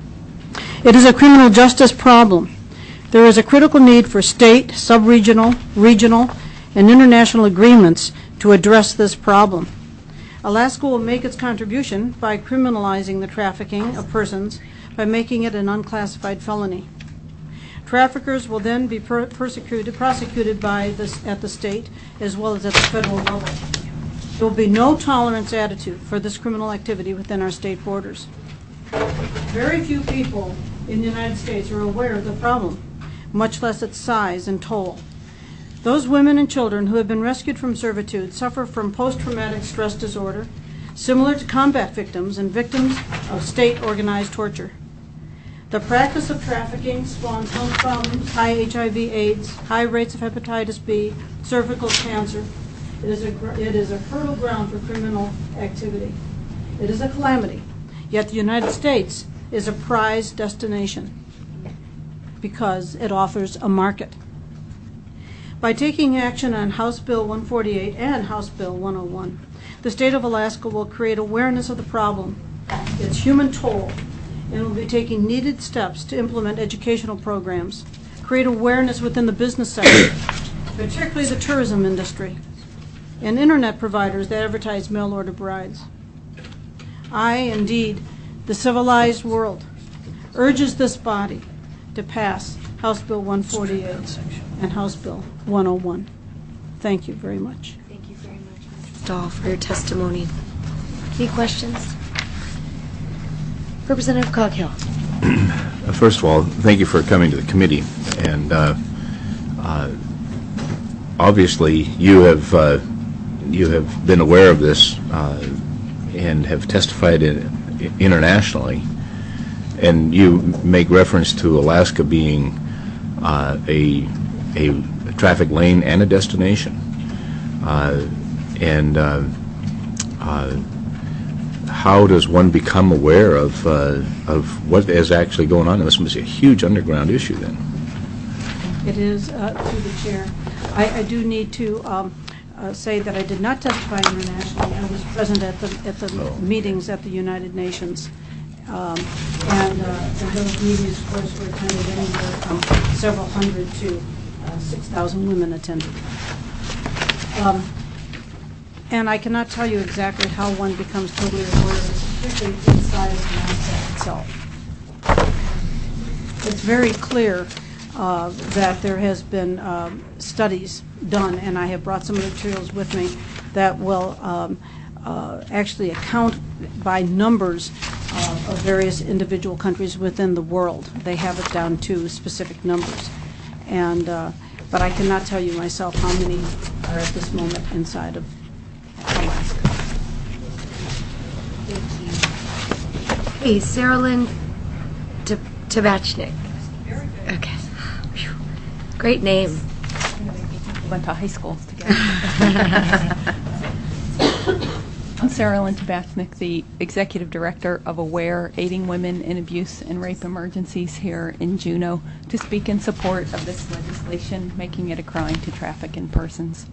It is a criminal justice problem. There is a critical need for state, sub-regional, regional, and international agreements to address this problem. Alaska will make its contribution by criminalizing the trafficking of persons by making it an unclassified felony. Traffickers will then be per persecuted, prosecuted by this at the state as well as at the federal level. There will be no tolerance attitude for this criminal activity within our state borders. Very few people in the United States are aware of the problem, much less its size and toll. Those women and children who have been rescued from servitude suffer from post-traumatic stress disorder, similar to combat victims and victims of state-organized torture. The practice of trafficking spawns health problems, high H I V AIDS, high rates of hepatitis B, cervical cancer. It is a, it is a fertile ground for criminal activity. It is a calamity, yet the United States is a prized destination because it offers a market. By taking action on House Bill one forty-eight and House Bill one oh one, the state of Alaska will create awareness of the problem, its human toll, and will be taking needed steps to implement educational programs, create awareness within the business sector, particularly the tourism industry, and internet providers that advertise mail-order brides. I, indeed, the civilized world, urges this body to pass House Bill one forty-eight and House Bill one oh one. Thank you very much. Thank you very much, Miz Dahl, for your testimony. Any questions? Representative Coghill. First of all, thank you for coming to the committee. And uh, uh, obviously, you have uh, you have been aware of this uh, and have testified in, internationally. And you make reference to Alaska being uh, a a traffic lane and a destination. Uh, and uh, uh, how does one become aware of uh, of what is actually going on? This must be a huge underground issue then. It is, uh, through the chair. I, I do need to um, uh, uh, say that I did not testify internationally. I was present at the, at the meetings at the United Nations. Um, and, uh, and those meetings, of course, were attended anywhere from several hundred to uh, six thousand women attended. Um, and I cannot tell you exactly how one becomes totally aware of this, particularly inside of the mindset itself. It's very clear uh, that there has been um, studies done, and I have brought some of the materials with me that will um, uh, actually account by numbers uh, of various individual countries within the world. They have it down to specific numbers, and uh, but I cannot tell you myself how many are at this moment inside of Alaska. Thank you. Hey, Sarah Lynn T- Tabachnik. Okay. Whew. Great name. We went to high schools together. I'm Sarah Lynn Tabachnik, the Executive Director of AWARE, Aiding Women in Abuse and Rape Emergencies here in Juneau, to speak in support of this legislation, making it a crime to traffic in persons.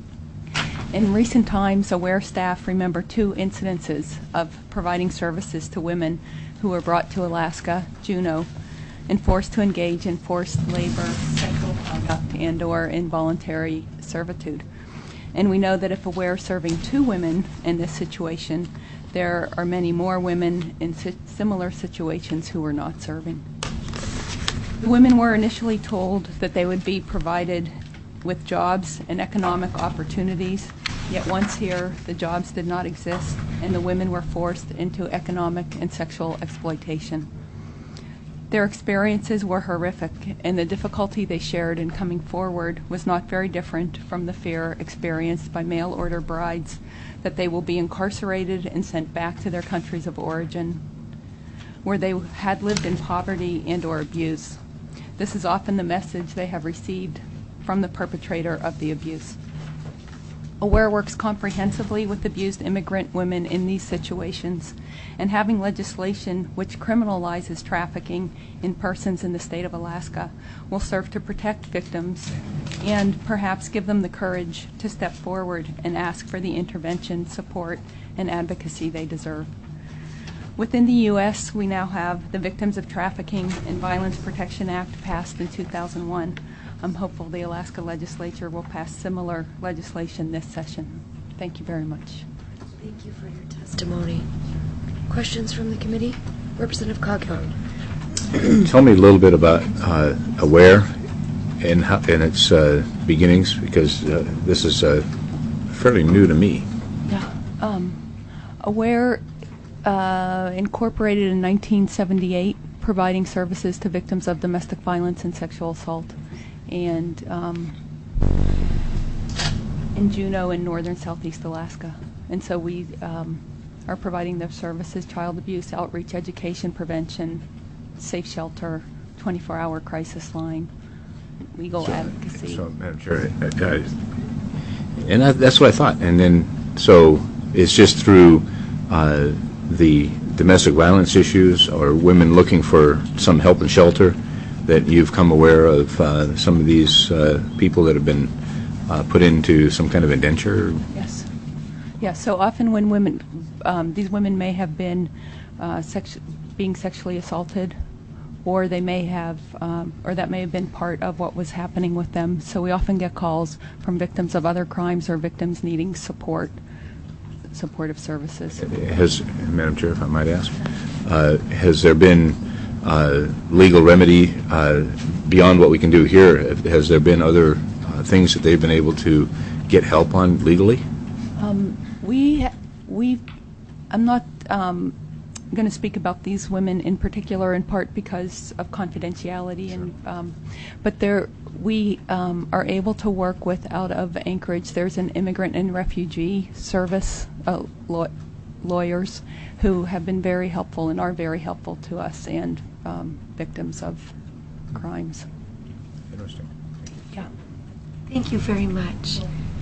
In recent times, AWARE staff remember two incidences of providing services to women who were brought to Alaska, Juneau, and forced to engage in forced labor, sexual conduct, and or involuntary servitude. And we know that if AWARE serving two women in this situation, there are many more women in si- similar situations who are not serving. The women were initially told that they would be provided with jobs and economic opportunities, yet once here, the jobs did not exist, and the women were forced into economic and sexual exploitation. Their experiences were horrific, and the difficulty they shared in coming forward was not very different from the fear experienced by mail-order brides that they will be incarcerated and sent back to their countries of origin, where they had lived in poverty and or abuse. This is often the message they have received from the perpetrator of the abuse. AWARE works comprehensively with abused immigrant women in these situations, and having legislation which criminalizes trafficking in persons in the state of Alaska will serve to protect victims and perhaps give them the courage to step forward and ask for the intervention, support, and advocacy they deserve. Within the U S, we now have the Victims of Trafficking and Violence Protection Act passed in two thousand one. I'm hopeful the Alaska legislature will pass similar legislation this session. Thank you very much. Thank you for your testimony. Questions from the committee? Representative Coghill. Tell me a little bit about uh, AWARE and, how, and its uh, beginnings, because uh, this is uh, fairly new to me. Yeah. Um, AWARE uh, incorporated in nineteen seventy-eight, providing services to victims of domestic violence and sexual assault, and um, in Juneau in northern southeast Alaska. And so we um, are providing their services: child abuse, outreach, education, prevention, safe shelter, twenty-four hour crisis line, legal so, advocacy. So, Madam Chair, I, I, and I, that's what I thought. And then, so it's just through uh, the domestic violence issues or women looking for some help and shelter that you've come aware of uh, some of these uh, people that have been uh, put into some kind of indenture? Yes. Yes. So often when women, um, these women may have been uh, sex- being sexually assaulted, or they may have, um, or that may have been part of what was happening with them. So we often get calls from victims of other crimes or victims needing support, supportive services. Has, Madam Chair, if I might ask, uh, has there been uh, legal remedy uh, beyond what we can do here? Has there been other uh, things that they've been able to get help on legally? Um, we, we, I'm not um, going to speak about these women in particular, in part because of confidentiality, sure. and um, but there we um, are able to work with out of Anchorage. There's an immigrant and refugee service, uh, law- lawyers who have been very helpful and are very helpful to us and um, victims of crimes. Interesting. Yeah. Thank you very much.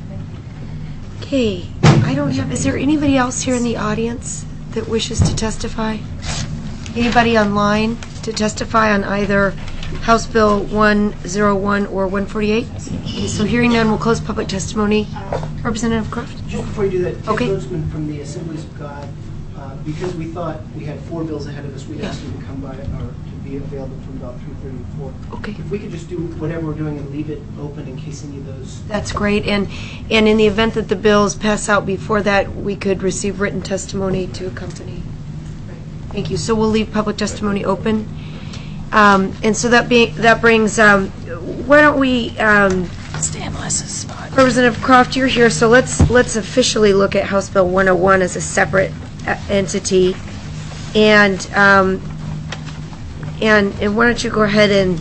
Okay, I don't have, is there anybody else here in the audience that wishes to testify? Anybody online to testify on either House Bill one oh one or one forty-eight? Okay, so hearing none, we'll close public testimony. Representative Croft? Just before you do that, Ted Okay. Bozeman from the Assemblies of God, uh, because we thought we had four bills ahead of us, we'd asked him to come by, or to be available from about three thirty to four. Okay. If we could just do whatever we're doing and leave it open in case any of those. That's great, and, and in the event that the bills pass out before that, we could receive written testimony to accompany. Thank you. So we'll leave public testimony open. Um, and so that being, that brings, um, why don't we, um, Stay in Les's spot. Representative Croft, you're here, so let's, let's officially look at House Bill one oh one as a separate uh, entity. And, um, and, and why don't you go ahead and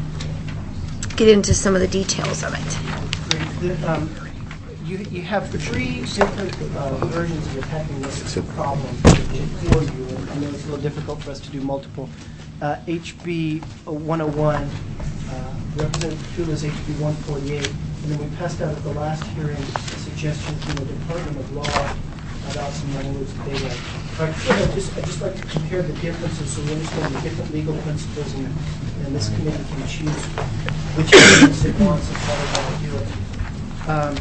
get into some of the details of it. Great. The, um, You, you have three different uh, versions of attacking this problem for you, and I know it's a little difficult for us to do multiple. Uh, H B one oh one, uh, Representative Petula's H B one forty-eight, and then we passed out at the last hearing a suggestion from the Department of Law about some language that they like. But I'd just, I'd just like to compare the differences so we understand the different legal principles, and, and this committee can choose which ones it wants and how they want to do it. Um,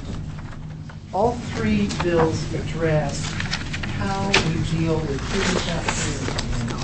All three bills address how we deal with human trafficking,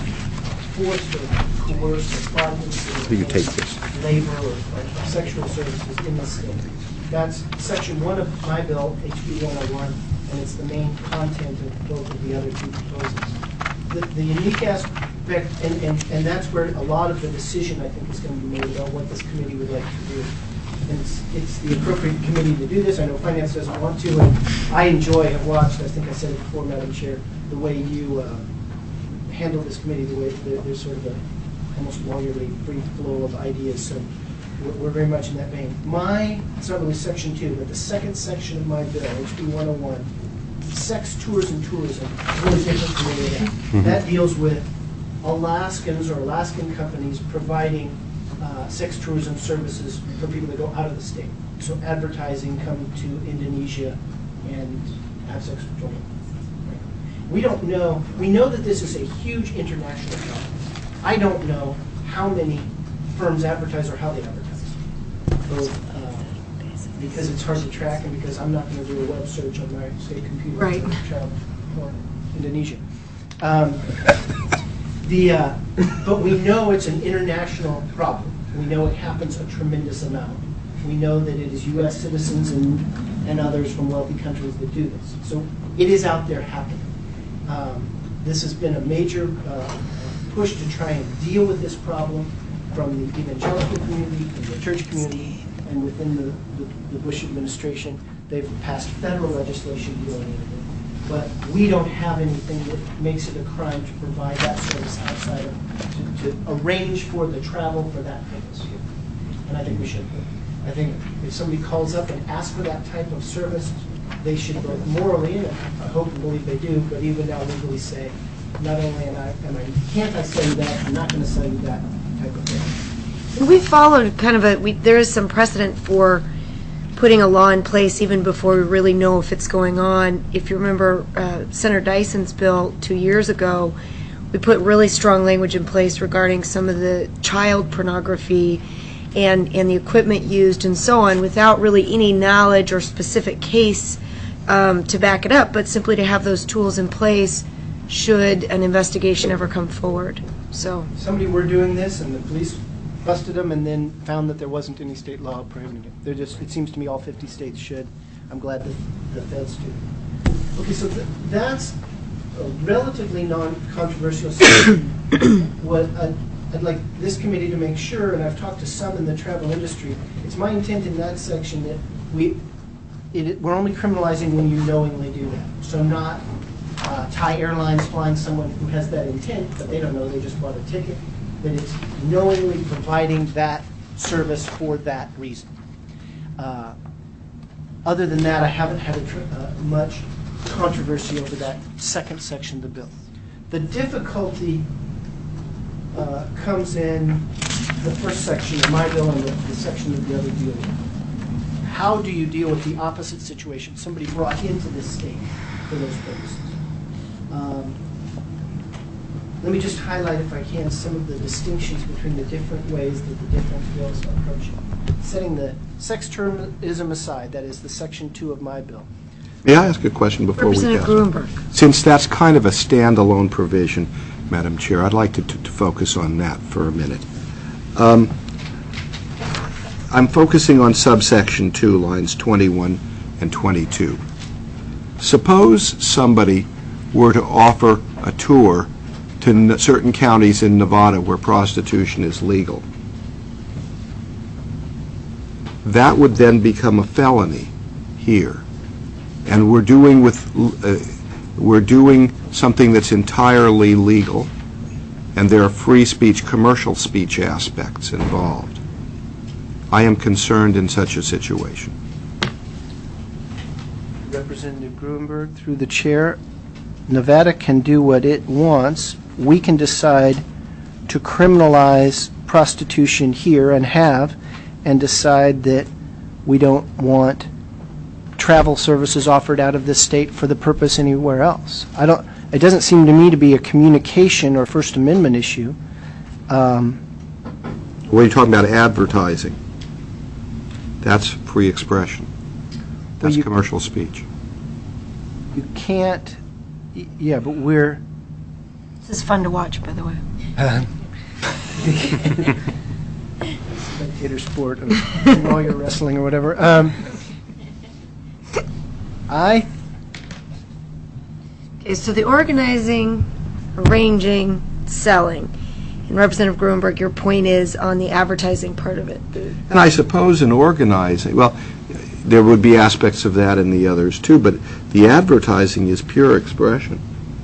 forced or coerced or fraudulent You take this. labor or, or sexual services in the state. That's section one of my bill, H B one oh one, and it's the main content of both of the other two proposals. The, the unique aspect, and, and, and that's where a lot of the decision, I think, is going to be made about what this committee would like to do. And it's, it's the appropriate committee to do this. I know Finance doesn't want to, and I enjoy, have watched, I think I said it before, Madam Chair, the way you uh, handle this committee, the way there- there's sort of a almost lawyerly free flow of ideas, so we're, we're very much in that vein. My, it's not really section two, but the second section of my bill, H B one oh one, sex tours and tourism, is really different from any of that. Mhm. That deals with Alaskans or Alaskan companies providing uh, sex tourism services for people that go out of the state. So advertising, come to Indonesia and have sex with children. Right. We don't know, we know that this is a huge international problem. I don't know how many firms advertise or how they advertise. Both, uh, because it's hard to track and because I'm not going to do a web search on my state computer. Right. to travel for Indonesia. Um, The, uh, but we know it's an international problem. We know it happens a tremendous amount. We know that it is U S citizens and, and others from wealthy countries that do this. So it is out there happening. Um, this has been a major uh, push to try and deal with this problem from the evangelical community, from the church community, and within the, the, the Bush administration. They've passed federal legislation dealing with it. But we don't have anything that makes it a crime to provide that service outside of, to, to arrange for the travel for that purpose. And I think we should. I think if somebody calls up and asks for that type of service, they should both morally, and I hope and believe they do, but even now legally say, not only am I, am I can't I sell you that, I'm not going to sell you that type of thing. We followed kind of a, we, there is some precedent for putting a law in place even before we really know if it's going on. If you remember uh, Senator Dyson's bill two years ago, we put really strong language in place regarding some of the child pornography and, and the equipment used and so on without really any knowledge or specific case um, to back it up, but simply to have those tools in place should an investigation ever come forward. So somebody were doing this and the police busted them and then found that there wasn't any state law prohibiting it. They're just, it seems to me all fifty states should. I'm glad that the feds do. Okay, so th that's a relatively non-controversial section. What I'd, I'd like this committee to make sure, and I've talked to some in the travel industry, it's my intent in that section that we, it, we're only criminalizing when you knowingly do that. So not uh, Thai Airlines flying someone who has that intent, but they don't know, they just bought a ticket. That it's knowingly providing that service for that reason. Uh, other than that, I haven't had a tr uh, much controversy over that second section of the bill. The difficulty uh, comes in the first section of my bill and the, the section of the other deal. How do you deal with the opposite situation? Somebody brought into this state for those purposes. Um, let me just highlight, if I can, some of the distinctions between the different ways that the different bills approach it. Setting the sex termism aside, that is the section two of my bill. May I ask a question before we pass? Representative Gruenberg. Since that's kind of a standalone provision, Madam Chair, I'd like to, to, to focus on that for a minute. Um, I'm focusing on subsection two, lines twenty-one and twenty-two. Suppose somebody were to offer a tour to n- certain counties in Nevada where prostitution is legal. That would then become a felony here. And we're doing with uh, we're doing something that's entirely legal, and there are free speech, commercial speech aspects involved. I am concerned in such a situation. Representative Gruenberg, through the chair, Nevada can do what it wants. We can decide to criminalize prostitution here and have, and decide that we don't want travel services offered out of this state for the purpose anywhere else. I don't. It doesn't seem to me to be a communication or First Amendment issue. Um, What are you talking about? Advertising. That's free expression. That's well, you, commercial speech. You can't. Y- yeah, but we're. This is fun to watch, by the way. Uh, spectator sport of lawyer wrestling or whatever. Um, I. Okay, so the organizing, arranging, selling. And Representative Gruenberg, your point is on the advertising part of it. And I suppose in organizing, well, there would be aspects of that in the others too, but the advertising is pure expression.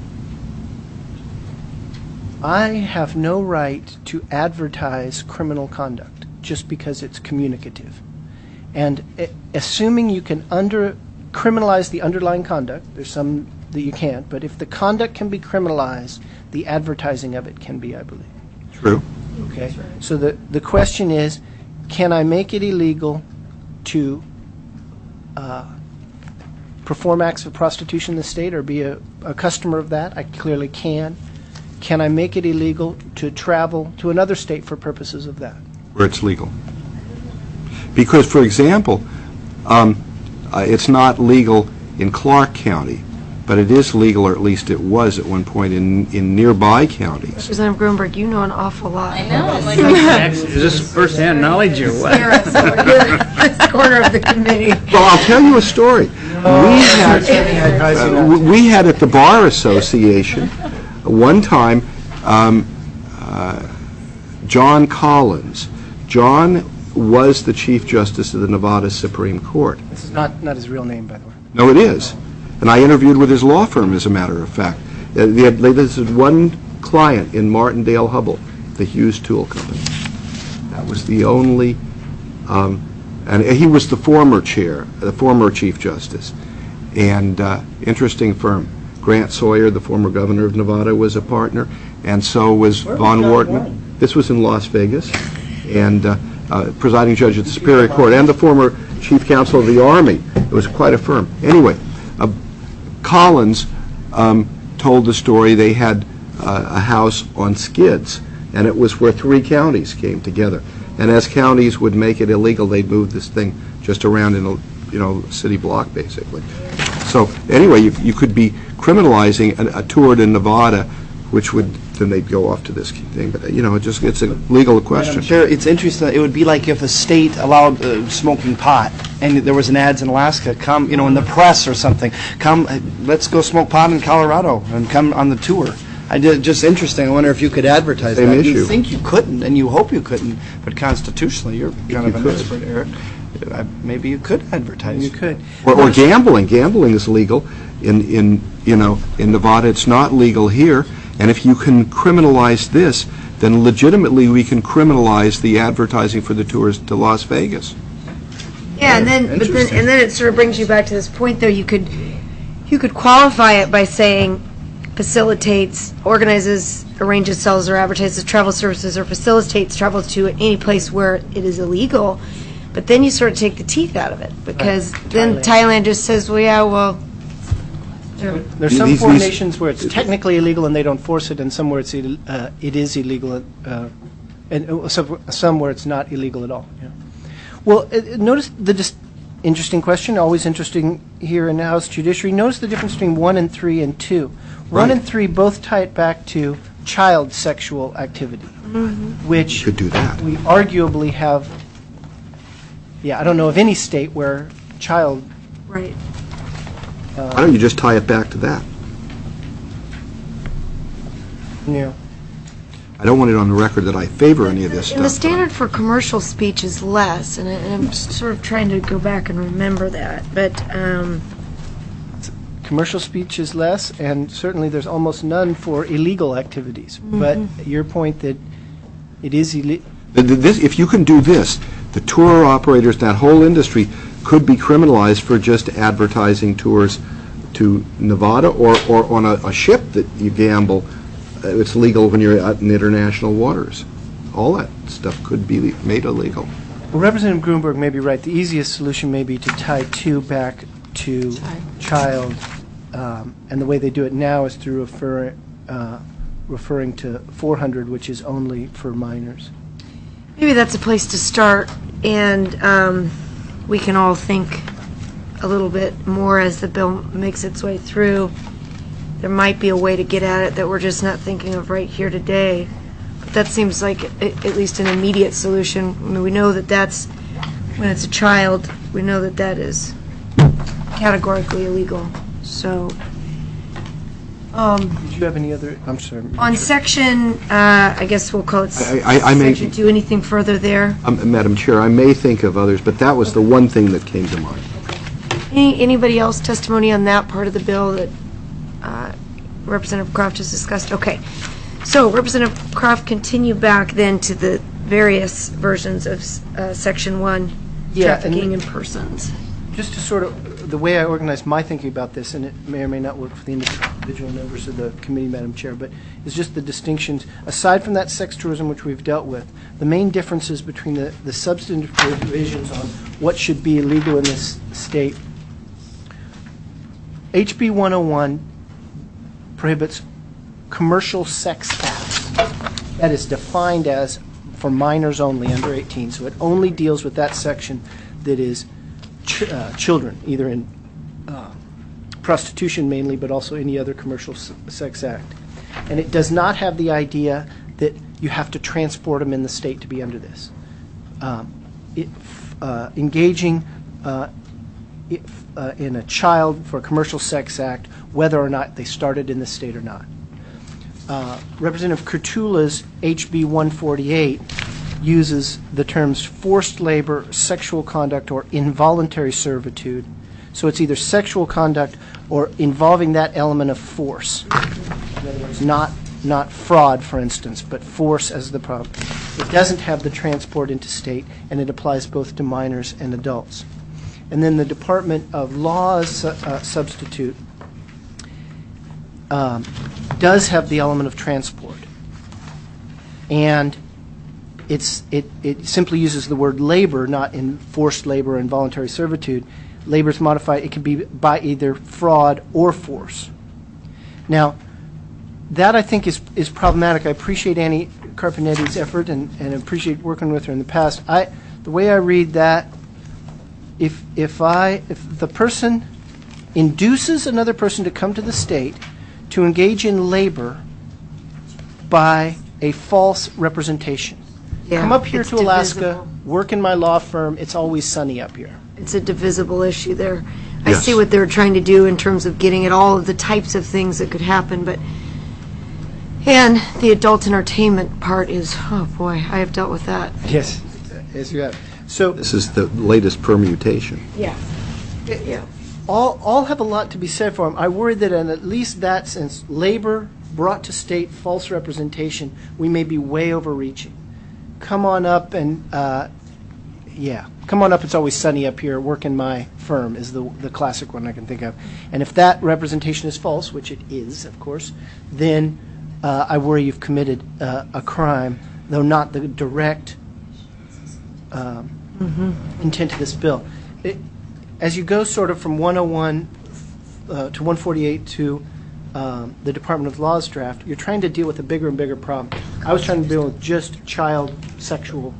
I have no right to advertise criminal conduct just because it's communicative. And uh, assuming you can under criminalize the underlying conduct, there's some that you can't, but if the conduct can be criminalized, the advertising of it can be, I believe. True. Okay. So the, the question is, can I make it illegal to uh, perform acts of prostitution in the state or be a, a customer of that? I clearly can. Can I make it illegal to travel to another state for purposes of that? Where it's legal. Because, for example, um, uh, it's not legal in Clark County, but it is legal, or at least it was at one point, in, in nearby counties. Representative Gruenberg, you know an awful lot. I know. I'm like, Is this first-hand knowledge or what? Scare us over here in this corner of the committee. Well, I'll tell you a story. We had, uh, we had at the Bar Association one time um, uh, John Collins. John was the Chief Justice of the Nevada Supreme Court. This is not, not his real name, by the way. No, it is. And I interviewed with his law firm, as a matter of fact. Uh, they had, they listed one client in Martindale Hubbell, the Hughes Tool Company. That was the only, um, and he was the former chair, the former Chief Justice. And uh, interesting firm. Grant Sawyer, the former governor of Nevada, was a partner, and so was Von Wortman. This was in Las Vegas. And uh, uh, presiding judge at the Superior Court, and the former chief counsel of the Army. It was quite a firm. Anyway, uh, Collins um, told the story. They had uh, a house on skids, and it was where three counties came together. And as counties would make it illegal, they'd move this thing just around in a, you know, city block, basically. So anyway, you, you could be criminalizing a, a tour to Nevada, which would, then they'd go off to this thing. But, you know, it just it's a legal question. Chair, it's interesting. It would be like if a state allowed uh, smoking pot, and there was an ads in Alaska, come, you know, in the press or something, come, uh, let's go smoke pot in Colorado, and come on the tour. I did, just interesting. I wonder if you could advertise Same that. issue. You think you couldn't, and you hope you couldn't, but constitutionally, you're kind of you an could. expert, Eric. Uh, maybe you could advertise. You could. Or, or gambling. Gambling is legal in, in, you know, in Nevada. It's not legal here. And if you can criminalize this, then legitimately we can criminalize the advertising for the tours to Las Vegas. Yeah, and then, but then, and then it sort of brings you back to this point, though. You could, you could qualify it by saying facilitates, organizes, arranges, sells, or advertises travel services, or facilitates travel to any place where it is illegal. But then you sort of take the teeth out of it, because Right. then Thailand. Thailand just says, well, yeah, well, There's some These- foreign these- nations where it's technically illegal and they don't force it, and some where it's, ill- uh, it is illegal, uh, and uh, some some where it's not illegal at all. Yeah. Well, uh, notice the dis- interesting question, always interesting here in the House Judiciary. Notice the difference between one and three and two. One Right. and three both tie it back to child sexual activity, which Could do that. we arguably have. Yeah, I don't know of any state where child. Right. Why don't you just tie it back to that? Yeah. I don't want it on the record that I favor any of this stuff. And the but standard for commercial speech is less, and I- and I'm sort of trying to go back and remember that, but, um, Commercial speech is less, and certainly there's almost none for illegal activities. But your point that it is illegal. th- th- this- If you can do this, the tour operators, that whole industry, could be criminalized for just advertising tours to Nevada or, or on a, a ship that you gamble. Uh, It's legal when you're out in international waters. All that stuff could be le- made illegal. Well, Representative Grunberg may be right. The easiest solution may be to tie two back to child, um, and the way they do it now is through refer, uh, referring to four hundred, which is only for minors. maybe that's a place to start, and um, we can all think a little bit more as the bill makes its way through. There might be a way to get at it that we're just not thinking of right here today. But that seems like a- at least an immediate solution. I mean, we know that that's, when it's a child, we know that that is categorically illegal. So, um, Did you have any other, I'm sorry. on section, uh, I guess we'll call it s- I- I- I may- section two, anything further there? Um, Madam Chair, I may think of others, but that was the one thing that came to mind. Any, anybody else testimony on that part of the bill that uh, Representative Croft has discussed? Okay. So Representative Croft, continue back then to the various versions of uh, Section one, Yeah, and- trafficking in persons. Just to sort of, the way I organize my thinking about this, and it may or may not work for the individual members of the committee, Madam Chair, but it's just the distinctions. Aside from that sex tourism, which we've dealt with, the main differences between the, the substantive provisions on what should be illegal in this state. H B one oh one prohibits commercial sex acts. That is defined as for minors only, under eighteen, so it only deals with that section that is ch- uh, children, either in uh, prostitution mainly, but also any other commercial s- sex act. And it does not have the idea that you have to transport them in the state to be under this. Um, it, uh, engaging uh, if, uh, in a child for a commercial sex act, whether or not they started in the state or not. Uh, Representative Kurtula's H B one forty-eight uses the terms forced labor, sexual conduct, or involuntary servitude. So it's either sexual conduct or involving that element of force. In other words, not, not fraud, for instance, but force as the problem. It doesn't have the transport into state, and it applies both to minors and adults. And then the Department of Law's uh, substitute um, does have the element of transport. And it's, it, it simply uses the word labor, not in forced labor or involuntary servitude. Labor is modified, it can be by either fraud or force. Now, that I think is, is problematic. I appreciate Annie Carpenetti's effort and, and appreciate working with her in the past. I, the way I read that, if, if I, if the person induces another person to come to the state to engage in labor by a false representation. Yeah, Come up here it's to Alaska, divisible. work in my law firm, it's always sunny up here. It's a divisible issue there. I Yes. see what they're trying to do in terms of getting at all of the types of things that could happen, but, and the adult entertainment part is, oh boy, I have dealt with that. Yes, yes, you have. So This is the latest permutation. Yeah. Yeah. all, all have a lot to be said for them. I worry that in at least that sense, labor brought to state false representation, we may be way overreaching. Come on up and, uh, yeah, come on up, it's always sunny up here, work in my firm is the, the classic one I can think of. And if that representation is false, which it is, of course, then uh, I worry you've committed uh, a crime, though not the direct um, intent of this bill. It, as you go sort of from one oh one uh, to one forty-eight to um, the Department of Law's draft, you're trying to deal with a bigger and bigger problem. I was trying to deal with just child sexual.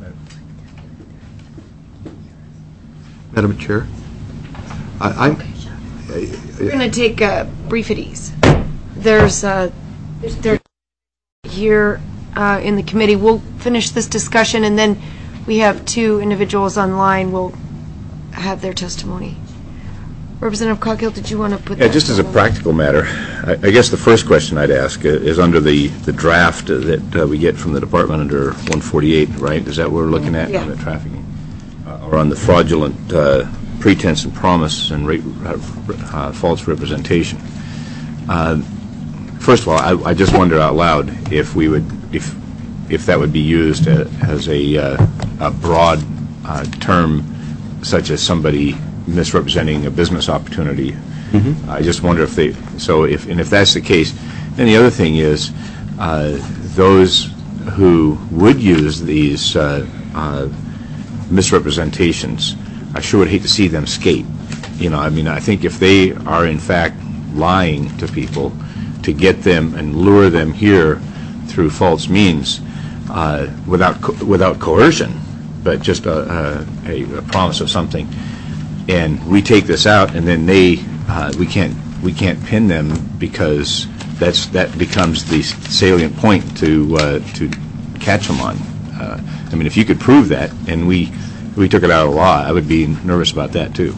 Madam Chair, I, I'm. We're going to take uh, brief at ease. There's uh, there here uh, in the committee. We'll finish this discussion, and then we have two individuals online. We'll have their testimony. Representative Coghill, did you want to put Yeah, that just as a on? practical matter, I, I guess the first question I'd ask uh, is under the, the draft that uh, we get from the department under one forty-eight, right? Is that what we're looking at? Yeah. On the trafficking? Uh, or on the fraudulent uh, pretense and promise and rate, uh, uh, false representation. Uh, first of all, I, I just wonder out loud if we would, if if that would be used a, as a, uh, a broad uh, term, such as somebody misrepresenting a business opportunity. Mm-hmm. I just wonder if they, so if, and if that's the case, then the other thing is uh, those who would use these uh, uh, misrepresentations, I sure would hate to see them skate. You know, I mean, I think if they are in fact lying to people to get them and lure them here through false means uh, without co- without coercion, but just a, a, a promise of something, and we take this out, and then they uh, we can't we can't pin them because that's that becomes the salient point to uh, to catch them on. Uh, I mean, if you could prove that, and we we took it out of the law, I would be nervous about that too.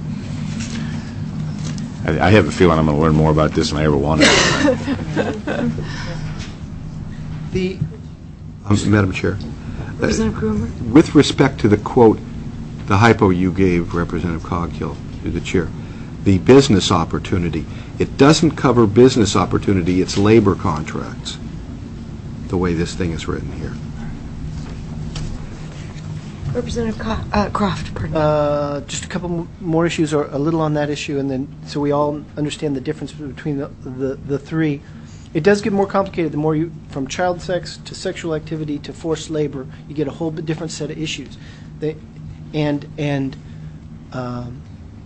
I, I have a feeling I'm going to learn more about this than I ever wanted. The Um, Madam Chair, Representative Gruber? with respect to the quote, the hypo you gave Representative Coghill, to the chair, the business opportunity, it doesn't cover business opportunity, it's labor contracts, the way this thing is written here. Representative Co- uh, Croft, pardon me. Uh, just a couple m- more issues, or a little on that issue, and then so we all understand the difference between the, the, the three. It does get more complicated the more you, from child sex to sexual activity to forced labor, you get a whole bit different set of issues. They, and and um,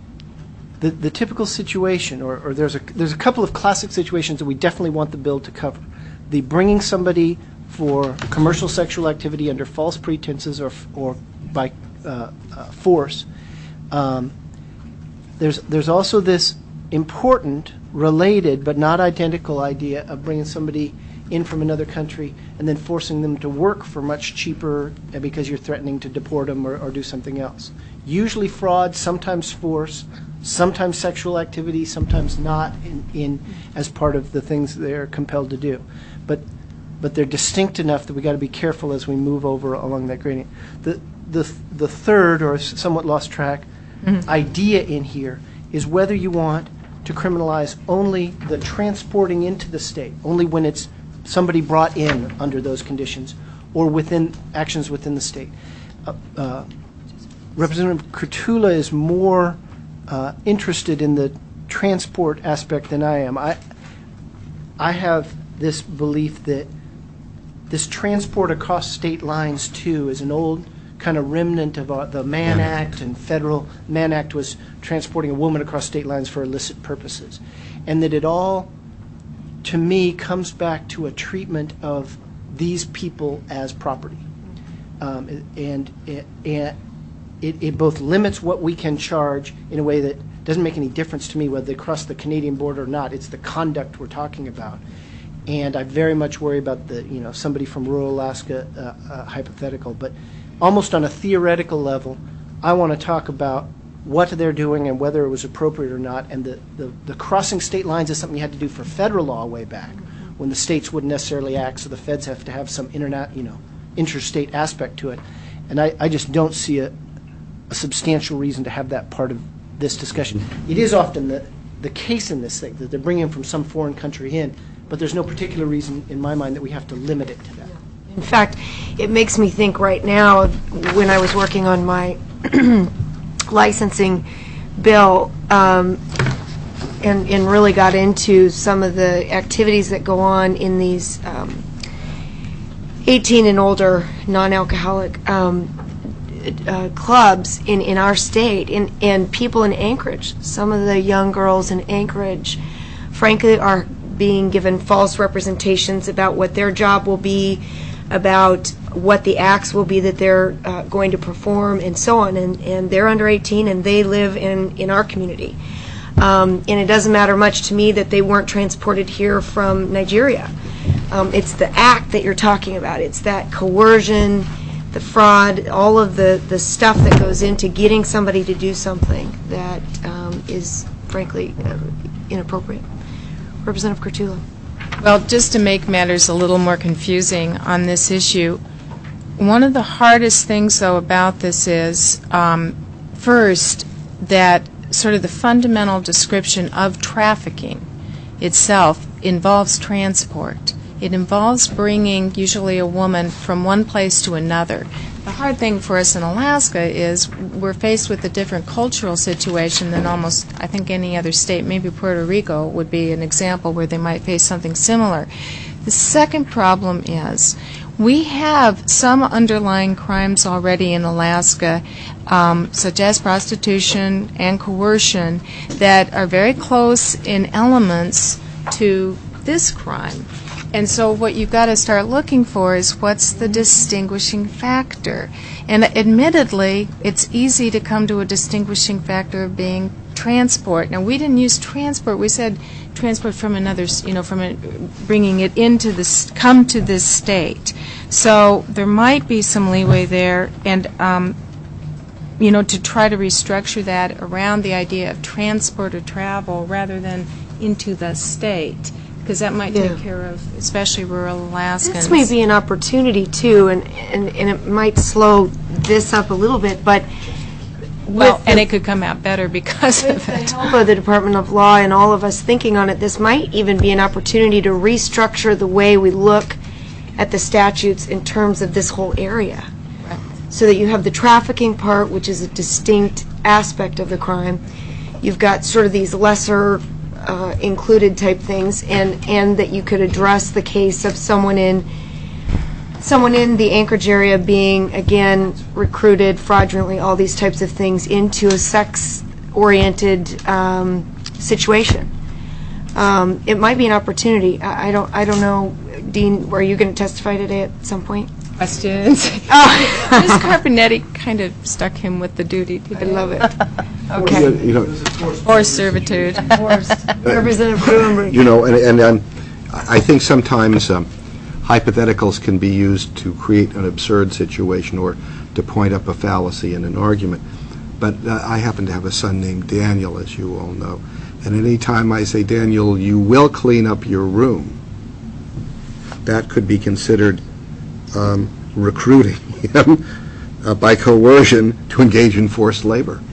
the the typical situation, or, or there's a there's a couple of classic situations that we definitely want the bill to cover. The bringing somebody for commercial sexual activity under false pretenses or or by uh, uh, force. Um, there's there's also this important, related, but not identical idea of bringing somebody in from another country and then forcing them to work for much cheaper because you're threatening to deport them or, or do something else. Usually fraud, sometimes force, sometimes sexual activity, sometimes not in, in as part of the things they're compelled to do. But but they're distinct enough that we got to be careful as we move over along that gradient. The the the third, or somewhat lost track, mm-hmm. idea in here is whether you want to criminalize only the transporting into the state, only when it's somebody brought in under those conditions, or within actions within the state. Uh, uh, Representative Kurtula is more uh, interested in the transport aspect than I am. I I have this belief that this transport across state lines too is an old kind of remnant of uh, the Mann Act, and federal Mann Act was transporting a woman across state lines for illicit purposes, and that it all, to me, comes back to a treatment of these people as property, um, and it, it, it both limits what we can charge in a way that doesn't make any difference to me whether they cross the Canadian border or not. It's the conduct we're talking about. And I very much worry about the, you know, somebody from rural Alaska uh, uh, hypothetical. But almost on a theoretical level, I want to talk about what they're doing and whether it was appropriate or not. And the, the, the crossing state lines is something you had to do for federal law way back, when the states wouldn't necessarily act, so the feds have to have some internet, you know, interstate aspect to it. And I, I just don't see a, a substantial reason to have that part of this discussion. It is often the, the case in this thing that they're bringing from some foreign country in, but there's no particular reason in my mind that we have to limit it to that. In fact, it makes me think right now, when I was working on my licensing bill, um, and, and really got into some of the activities that go on in these um, eighteen and older non-alcoholic um, uh, clubs in, in our state, and, and people in Anchorage. Some of the young girls in Anchorage, frankly, are being given false representations about what their job will be, about what the acts will be that they're uh, going to perform, and so on. And, and they're under eighteen, and they live in, in our community. Um, and it doesn't matter much to me that they weren't transported here from Nigeria. Um, it's the act that you're talking about. It's that coercion, the fraud, all of the, the stuff that goes into getting somebody to do something that um, is, frankly, uh, inappropriate. Representative Kurtula. Well, just to make matters a little more confusing on this issue, one of the hardest things, though, about this is, um, first, that sort of the fundamental description of trafficking itself involves transport. It involves bringing usually a woman from one place to another. The hard thing for us in Alaska is we're faced with a different cultural situation than almost, I think, any other state. Maybe Puerto Rico would be an example where they might face something similar. The second problem is we have some underlying crimes already in Alaska, um, such as prostitution and coercion, that are very close in elements to this crime. And so what you've got to start looking for is what's the distinguishing factor. And admittedly, it's easy to come to a distinguishing factor of being transport. Now, we didn't use transport. We said transport from another, you know, from a, bringing it into this, come to this state. So there might be some leeway there, and, um, you know, to try to restructure that around the idea of transport or travel rather than into the state, because that might Yeah. take care of especially rural Alaskans. This may be an opportunity, too, and, and, and it might slow this up a little bit, but Well, with and the- it could come out better because of it. help of the Department of Law and all of us thinking on it, this might even be an opportunity to restructure the way we look at the statutes in terms of this whole area. So that you have the trafficking part, which is a distinct aspect of the crime. You've got sort of these lesser uh, included type things, and, and that you could address the case of someone in someone in the Anchorage area being, again, recruited fraudulently, all these types of things, into a sex-oriented um, situation. Um, it might be an opportunity. I, I don't. I don't know, Dean. Are you going to testify today at some point? Questions? Oh. Miz Carbonetti kind of stuck him with the duty today. I love it. You Okay. know, Forced servitude. Representative Gruenberg. You know, and, and um, I think sometimes um, hypotheticals can be used to create an absurd situation or to point up a fallacy in an argument. But uh, I happen to have a son named Daniel, as you all know. And any time I say, Daniel, you will clean up your room, that could be considered um, recruiting him uh, by coercion to engage in forced labor.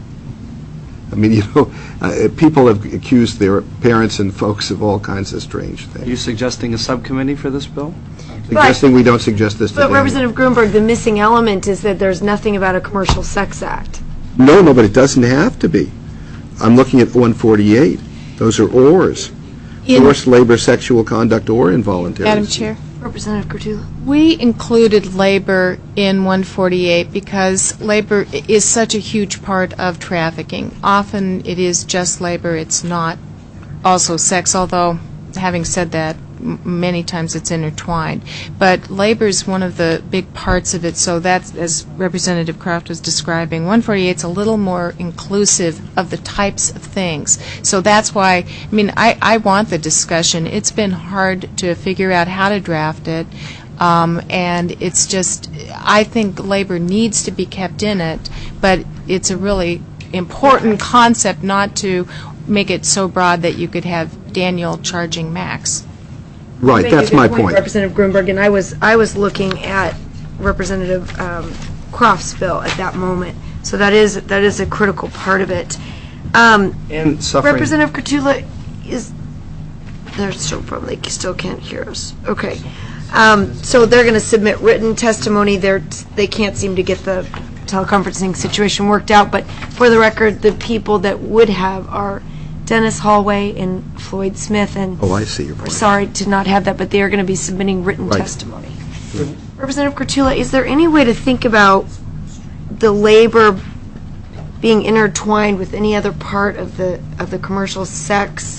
I mean, you know, uh, people have accused their parents and folks of all kinds of strange Are you things. suggesting a subcommittee for this bill? Suggesting we don't suggest this to But Daniel. Representative Gruenberg, the missing element is that there's nothing about a commercial sex act. No, no, but it doesn't have to be. I'm looking at one forty-eight. Those are ors. In- Forced labor, sexual conduct, or involuntary. Madam Chair, Representative Kurtula. we included labor in one forty-eight because labor i- is such a huge part of trafficking. Often it is just labor, it's not also sex, although having said that, m- many times it's intertwined. But labor is one of the big parts of it, so that's, as Representative Croft was describing, one forty-eight's a little more inclusive of the types of things. So that's why, I mean, I, I want the discussion. It's been hard to figure out how to draft it, um, and it's just, I think labor needs to be kept in it, but it's a really important concept not to make it so broad that you could have Daniel charging max. Right, Make a that's good my point, point. Representative Gruenberg, and I was, I was looking at Representative um, Croft's bill at that moment. So that is, that is a critical part of it. Um, And suffering. Representative Kurtula, is, they're still probably, still can't hear us. Okay. Um, So they're going to submit written testimony. They're, they can't seem to get the teleconferencing situation worked out, but for the record, the people that would have are Dennis Hallway and Floyd Smith, and Oh, I see your we're point. sorry to not have that, but they are going to be submitting written Right. testimony. Representative Kurtula, is there any way to think about the labor being intertwined with any other part of the of the commercial sex,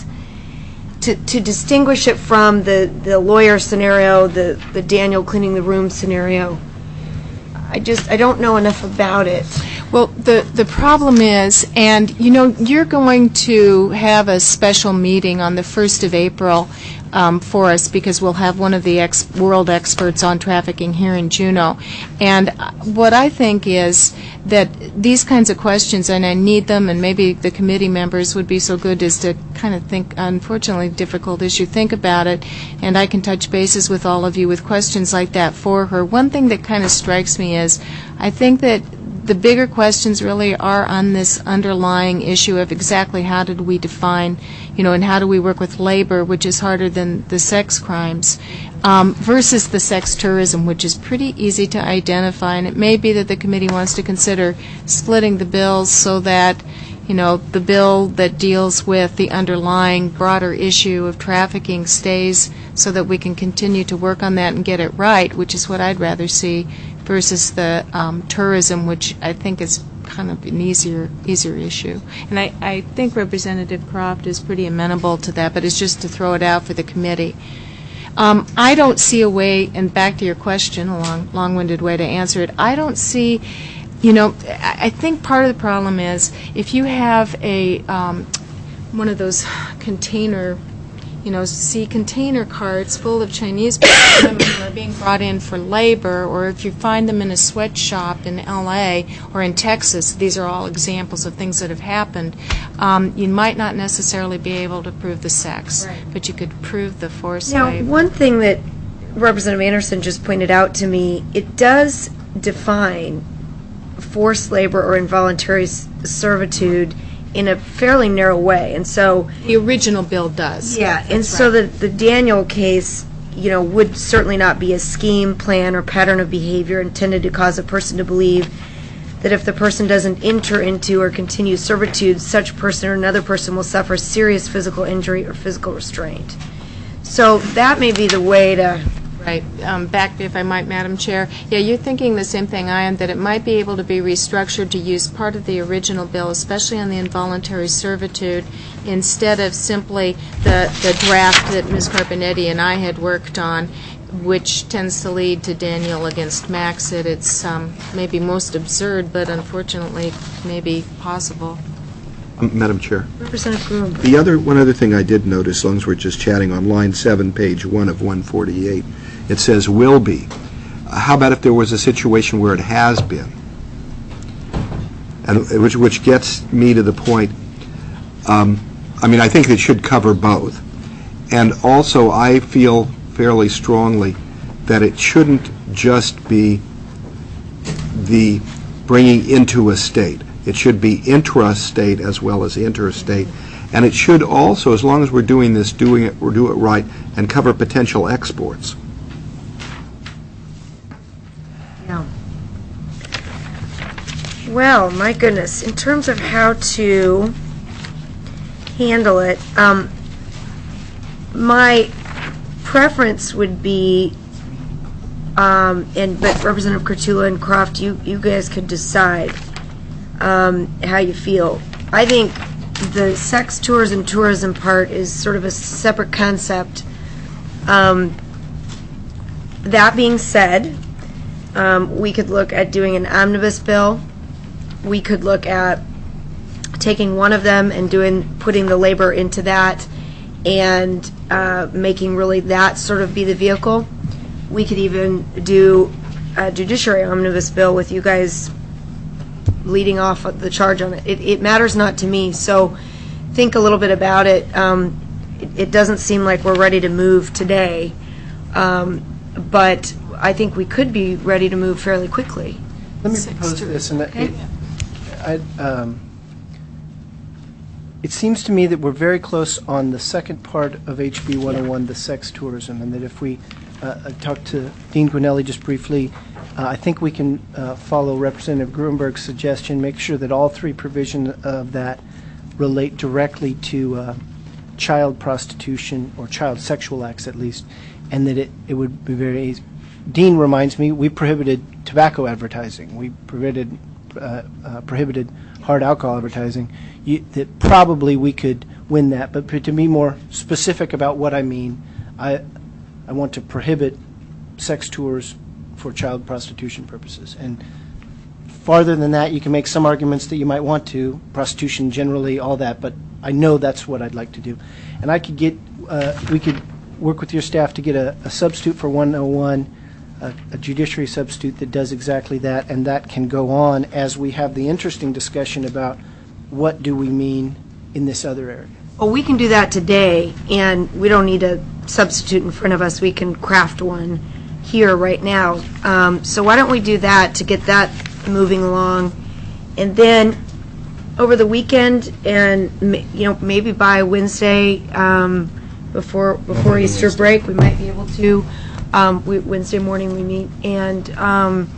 to to distinguish it from the the lawyer scenario, the the Daniel cleaning the room scenario. I just I don't know enough about it. Well, the, the problem is, and you know, you're going to have a special meeting on the first of April um, for us because we'll have one of the ex- world experts on trafficking here in Juneau. And what I think is that these kinds of questions, and I need them, and maybe the committee members would be so good as to kind of think, unfortunately, difficult issue, think about it, and I can touch bases with all of you with questions like that for her. One thing that kind of strikes me is I think that the bigger questions really are on this underlying issue of exactly how did we define, you know, and how do we work with labor, which is harder than the sex crimes, um, versus the sex tourism, which is pretty easy to identify. And it may be that the committee wants to consider splitting the bills so that, you know, the bill that deals with the underlying broader issue of trafficking stays so that we can continue to work on that and get it right, which is what I'd rather see, versus the um, tourism, which I think is kind of an easier easier issue. And I, I think Representative Croft is pretty amenable to that, but it's just to throw it out for the committee. Um, I don't see a way, and back to your question, a long, long-winded way to answer it, I don't see, you know, I, I think part of the problem is if you have a um, one of those container, you know, see container carts full of Chinese women who are being brought in for labor, or if you find them in a sweatshop in L A or in Texas, these are all examples of things that have happened, um, you might not necessarily be able to prove the sex, right, but you could prove the forced now, labor. One thing that Representative Anderson just pointed out to me, it does define forced labor or involuntary s- servitude in a fairly narrow way, and so the original bill does. Yeah, and That's so right. the the Daniel case, you know, would certainly not be a scheme, plan, or pattern of behavior intended to cause a person to believe that if the person doesn't enter into or continue servitude, such person or another person will suffer serious physical injury or physical restraint. So that may be the way to. Right. Um, back, if I might, Madam Chair. Yeah, you're thinking the same thing I am, that it might be able to be restructured to use part of the original bill, especially on the involuntary servitude, instead of simply the, the draft that Miz Carbonetti and I had worked on, which tends to lead to Daniel against Maxit. It's um, maybe most absurd, but unfortunately maybe possible. Um, Madam Chair. Representative Groom. The other, one other thing I did notice, as long as we're just chatting, on line seven, page one of one forty-eight, it says will be. Uh, how about if there was a situation where it has been? And which, which gets me to the point, um, I mean, I think it should cover both. And also, I feel fairly strongly that it shouldn't just be the bringing into a state. It should be intra-state as well as interstate. And it should also, as long as we're doing this, doing it, or do it right, and cover potential exports. Yeah. Well, my goodness, in terms of how to handle it, um, my preference would be, um, and but Representative Kurtula and Croft, you, you guys could decide um, how you feel. I think the sex tourism tourism part is sort of a separate concept. Um, that being said, um, we could look at doing an omnibus bill. We could look at taking one of them and doing putting the labor into that and uh, making really that sort of be the vehicle. We could even do a judiciary omnibus bill with you guys leading off the charge on it. It, it matters not to me, so think a little bit about it. Um, it. It doesn't seem like we're ready to move today, um, but I think we could be ready to move fairly quickly. Let me propose this, and Okay. it, I, um, it seems to me that we're very close on the second part of H B one oh one, the sex tourism, and that if we uh, I talked to Dean Gwinelli just briefly, uh, I think we can uh, follow Representative Gruenberg's suggestion, make sure that all three provisions of that relate directly to uh, child prostitution or child sexual acts at least, and that it, it would be very easy. Dean reminds me, we prohibited tobacco advertising. We prohibited uh, uh, prohibited hard alcohol advertising, you, that probably we could win that. But to be more specific about what I mean, I, I want to prohibit sex tours for child prostitution purposes. And farther than that, you can make some arguments that you might want to, prostitution generally, all that, but I know that's what I'd like to do. And I could get, uh, we could work with your staff to get a, a substitute for one oh one, a, a judiciary substitute that does exactly that, and that can go on as we have the interesting discussion about what do we mean in this other area. Well, we can do that today, and we don't need a substitute in front of us. We can craft one here right now. Um, so why don't we do that to get that moving along, and then over the weekend, and you know, maybe by Wednesday um, before before Easter break, we might be able to. Um, we, Wednesday morning we meet, and um,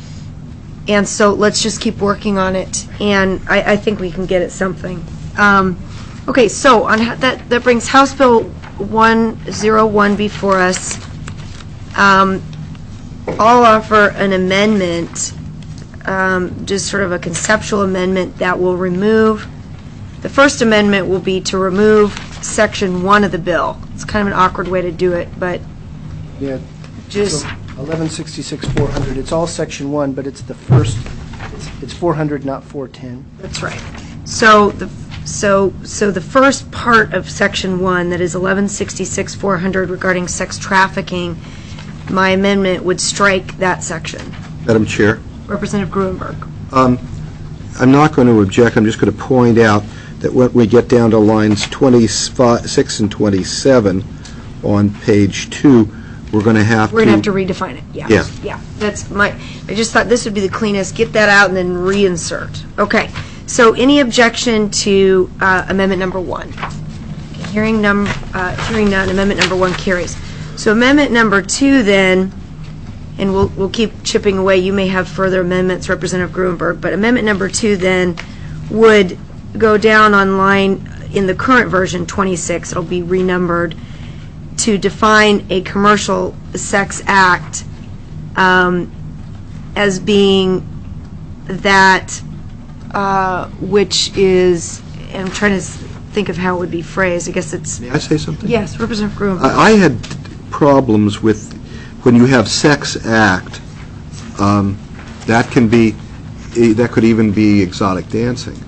and so let's just keep working on it, and I, I think we can get at something. Um, okay, so on that that brings House Bill one oh one before us. Um, I'll offer an amendment. Um, just sort of a conceptual amendment that will remove, the first amendment will be to remove section one of the bill. It's kind of an awkward way to do it, but yeah, just so eleven sixty-six four hundred. It's all section one, but it's the first. It's, it's four hundred, not four ten. That's right. So the so so the first part of section one, that is eleven sixty-six four hundred regarding sex trafficking, my amendment would strike that section. Madam Chair. Representative Gruenberg. Um, I'm not going to object. I'm just going to point out that when we get down to lines twenty-six and twenty-seven on page two, we're going to have We're to... going to have to redefine it. Yeah. Yeah. Yeah. That's my, I just thought this would be the cleanest. Get that out and then reinsert. Okay. So any objection to uh, amendment number one? Okay, hearing, num, uh, hearing none, amendment number one carries. So amendment number two then, and we'll we'll keep chipping away. You may have further amendments, Representative Gruenberg, but amendment number two then would go down on line, in the current version, twenty-six, it'll be renumbered, to define a commercial sex act um, as being that uh, which is, I'm trying to think of how it would be phrased. I guess it's... May I say something? Yes, Representative Gruenberg. I, I had problems with when you have sex act, um, that can be, that could even be exotic dancing.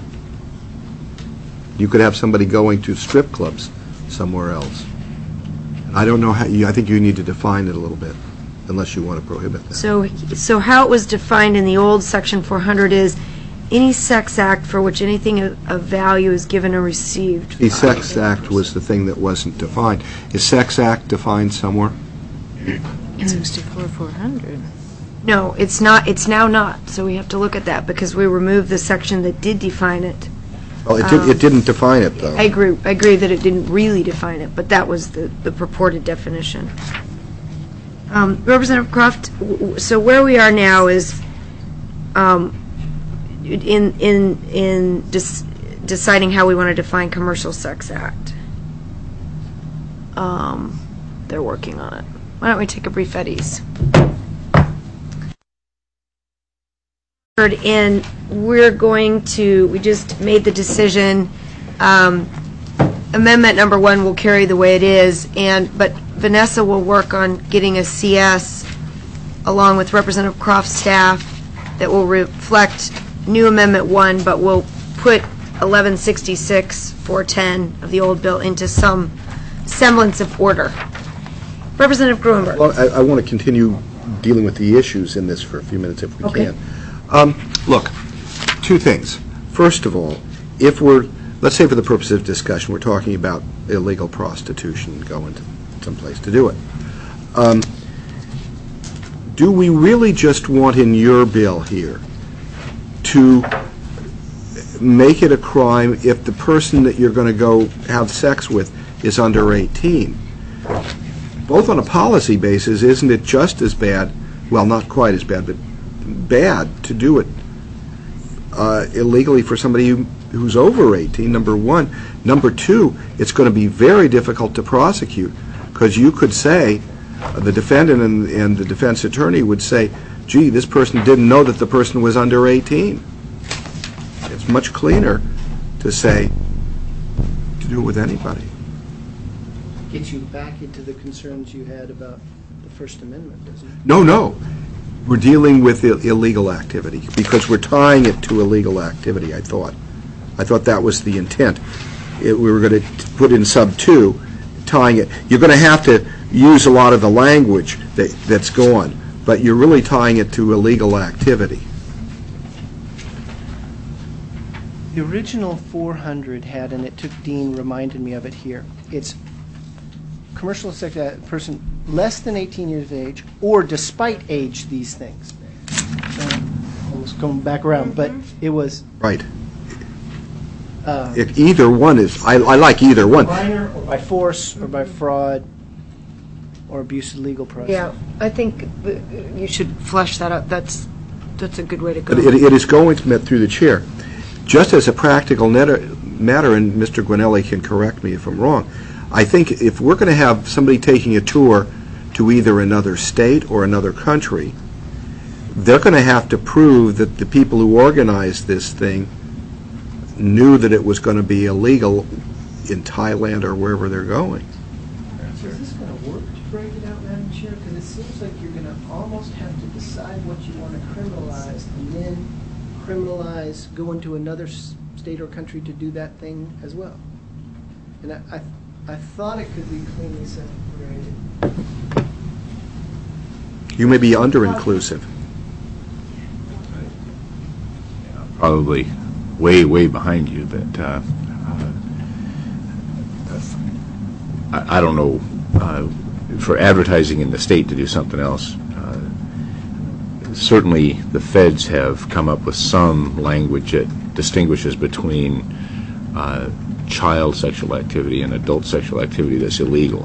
You could have somebody going to strip clubs somewhere else. I don't know how, you, I think you need to define it a little bit, unless you want to prohibit that. So, so how it was defined in the old section four hundred is any sex act for which anything of, of value is given or received. The sex act was the thing that wasn't defined. Is sex act defined somewhere? sixty-four four hundred. No, it's not. It's now not. So we have to look at that because we removed the section that did define it. Oh, it, did, Um, it didn't define it, though. I agree. I agree that it didn't really define it, but that was the, the purported definition. Um, Representative Croft, w- w- so where we are now is um, in in in dis- deciding how we want to define commercial sex act. Um, they're working on it. Why don't we take a brief at ease? And we're going to, we just made the decision, um, amendment number one will carry the way it is, and but Vanessa will work on getting a C S along with Representative Croft's staff that will reflect new amendment one, but will put eleven sixty-six four ten of the old bill into some semblance of order. Representative Gruenberg. Well, I, I want to continue dealing with the issues in this for a few minutes if we Okay. can. Um, look, two things. First of all, if we're, let's say for the purpose of discussion, we're talking about illegal prostitution, going to someplace to do it. Um, do we really just want in your bill here to make it a crime if the person that you're going to go have sex with is under eighteen? Both on a policy basis, isn't it just as bad, well, not quite as bad, but bad to do it uh, illegally for somebody who, who's over eighteen, number one. Number two, it's going to be very difficult to prosecute because you could say, uh, the defendant and, and the defense attorney would say, gee, this person didn't know that the person was under eighteen. It's much cleaner to say, to do it with anybody. Gets you back into the concerns you had about the First Amendment, doesn't it? No, no. We're dealing with Ill- illegal activity because we're tying it to illegal activity, I thought. I thought that was the intent. It, we were going to put in sub two, tying it. You're going to have to use a lot of the language that, that's gone, but you're really tying it to illegal activity. The original four hundred had, and it took Dean reminded me of it here, it's commercial sector person less than eighteen years of age or despite age these things. So, almost going back around, but it was... Right. Uh, If either one is, I, I like either one. minor or by force or by fraud or abuse of legal process. Yeah, I think uh, you should flesh that out. That's, that's a good way to go. It, it- it is going to met through the chair. Just as a practical netter- matter, and Mister Gwinelli can correct me if I'm wrong, I think if we're going to have somebody taking a tour to either another state or another country, they're going to have to prove that the people who organized this thing knew that it was going to be illegal in Thailand or wherever they're going. So is this going to work to break it out, Madam Chair? Because it seems like you're going to almost have to decide what you want to criminalize and then criminalize, go into another s- state or country to do that thing as well. And I, I, I thought it could be cleanly separated. You may be under-inclusive. Probably way, way behind you, but uh, uh, I, I don't know, uh, for advertising in the state to do something else. Uh, certainly the feds have come up with some language that distinguishes between uh, child sexual activity and adult sexual activity that's illegal.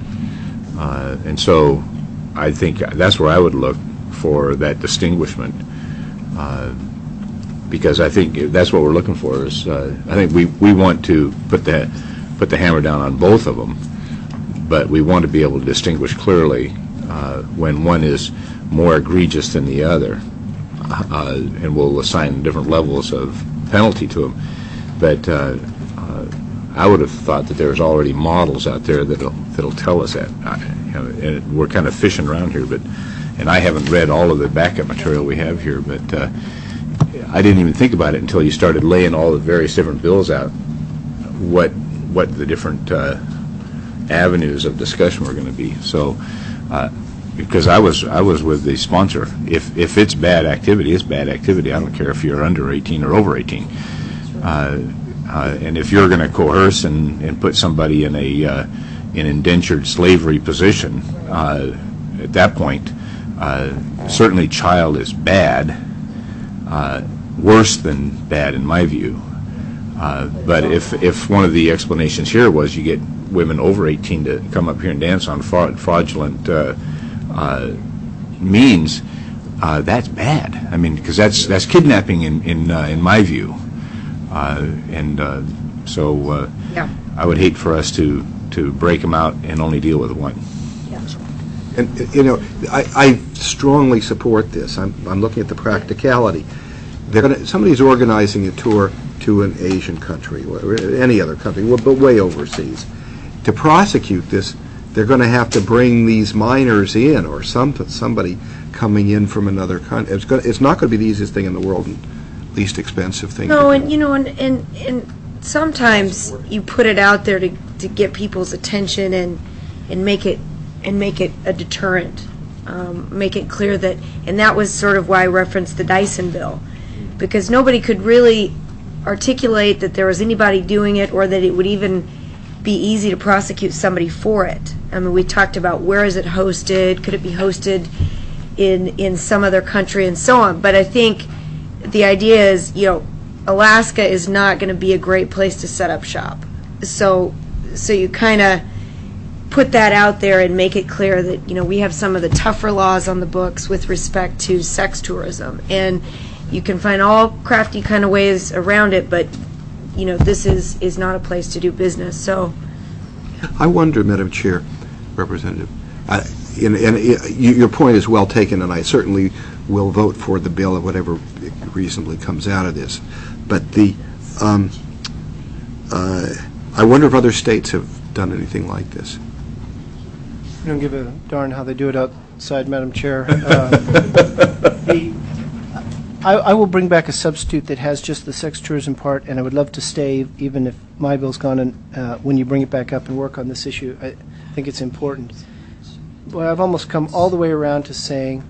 Uh, and so I think that's where I would look for that distinguishment. Uh, because I think that's what we're looking for. Is uh, I think we, we want to put the put the hammer down on both of them, but we want to be able to distinguish clearly uh, when one is more egregious than the other, uh, and we'll assign different levels of penalty to them. But uh, uh, I would have thought that there's already models out there that'll that'll tell us that. I, you know, and we're kind of fishing around here, but and I haven't read all of the backup material we have here, but. Uh, I didn't even think about it until you started laying all the various different bills out, what what the different uh, avenues of discussion were going to be. So, uh, because I was I was with the sponsor, if if it's bad activity, it's bad activity. I don't care if you're under eighteen or over eighteen. Uh, uh, and if you're going to coerce and, and put somebody in a uh, in indentured slavery position, uh, at that point, uh, certainly child is bad. Uh, worse than bad in my view. Uh, but if if one of the explanations here was you get women over eighteen to come up here and dance on fraud, fraudulent uh, uh, means, uh, that's bad. I mean, because that's that's kidnapping in in uh, in my view. Uh, and uh, so uh, Yeah. I would hate for us to to break them out and only deal with one. And, you know, I, I strongly support this. I'm, I'm looking at the practicality. They're gonna, somebody's organizing a tour to an Asian country, or any other country, well, but way overseas. To prosecute this, they're going to have to bring these minors in, or some somebody coming in from another country. It's, gonna, it's not going to be the easiest thing in the world and least expensive thing. No, to and do. you know, and, and and sometimes you put it out there to to get people's attention and and make it and make it a deterrent, um, make it clear that, and that was sort of why I referenced the Dyson bill, because nobody could really articulate that there was anybody doing it or that it would even be easy to prosecute somebody for it. I mean, we talked about where is it hosted, could it be hosted in in some other country, and so on. But I think the idea is, you know, Alaska is not going to be a great place to set up shop. So, so you kind of put that out there and make it clear that, you know, we have some of the tougher laws on the books with respect to sex tourism, and you can find all crafty kind of ways around it, but, you know, this is is not a place to do business. So, I wonder, Madam Chair, Representative, uh, and, and it- you- your point is well taken, and I certainly will vote for the bill, whatever reasonably comes out of this. But the, um, uh, I wonder if other states have done anything like this. I don't give a darn how they do it outside, Madam Chair. Uh, the- I, I will bring back a substitute that has just the sex tourism part, and I would love to stay, even if my bill's gone, and uh, when you bring it back up and work on this issue, I think it's important. But I've almost come all the way around to saying,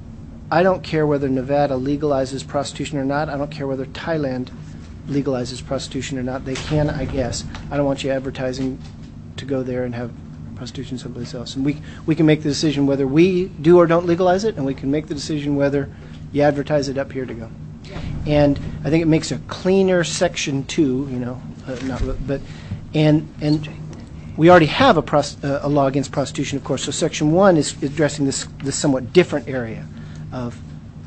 I don't care whether Nevada legalizes prostitution or not. I don't care whether Thailand legalizes prostitution or not. They can, I guess. I don't want you advertising to go there and have prostitution someplace else. And we we can make the decision whether we do or don't legalize it, and we can make the decision whether you advertise it up here to go. And I think it makes a cleaner section two, you know, uh, not, re- but, and and we already have a, pros, uh, a law against prostitution, of course. So section one is addressing this this somewhat different area of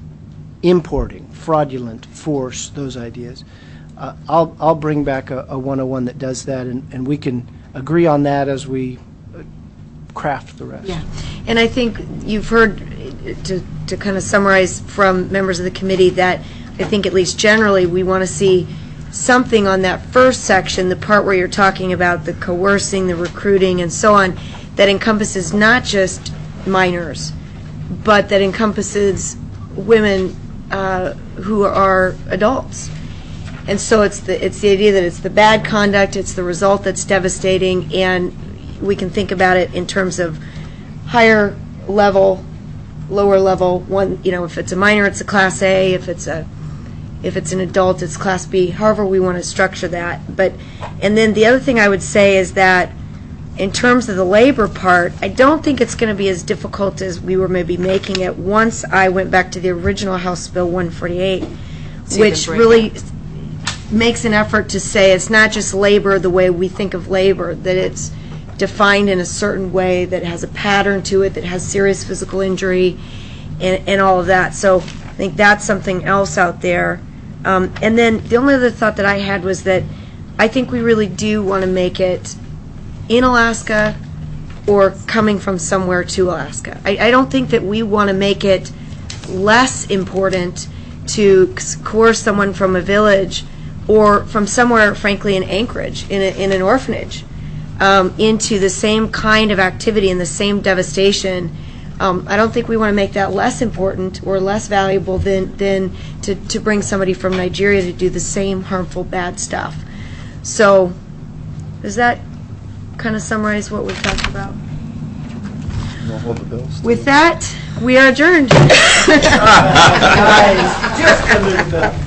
importing, fraudulent, force, those ideas. Uh, I'll I'll bring back a, a one oh one that does that, and, and we can agree on that as we uh, craft the rest. Yeah, and I think you've heard, to, to kind of summarize from members of the committee, that I think at least generally we want to see something on that first section, the part where you're talking about the coercing, the recruiting, and so on, that encompasses not just minors, but that encompasses women uh, who are adults. And so it's the it's the idea that it's the bad conduct, it's the result that's devastating, and we can think about it in terms of higher level, lower level. One, you know, if it's a minor, it's a Class A. If it's a if it's an adult, it's Class B. However, we want to structure that. But and then the other thing I would say is that in terms of the labor part, I don't think it's going to be as difficult as we were maybe making it once I went back to the original House Bill one forty-eight, which really makes an effort to say it's not just labor the way we think of labor, that it's defined in a certain way, that has a pattern to it, that has serious physical injury, and, and all of that. So I think that's something else out there. Um, and then the only other thought that I had was that I think we really do want to make it in Alaska or coming from somewhere to Alaska. I, I don't think that we want to make it less important to coerce someone from a village or from somewhere, frankly, in Anchorage, in, a, in an orphanage, um, into the same kind of activity and the same devastation. Um, I don't think we want to make that less important or less valuable than, than to, to bring somebody from Nigeria to do the same harmful, bad stuff. So does that kind of summarize what we've talked about? With that, we are adjourned. Just under the bill.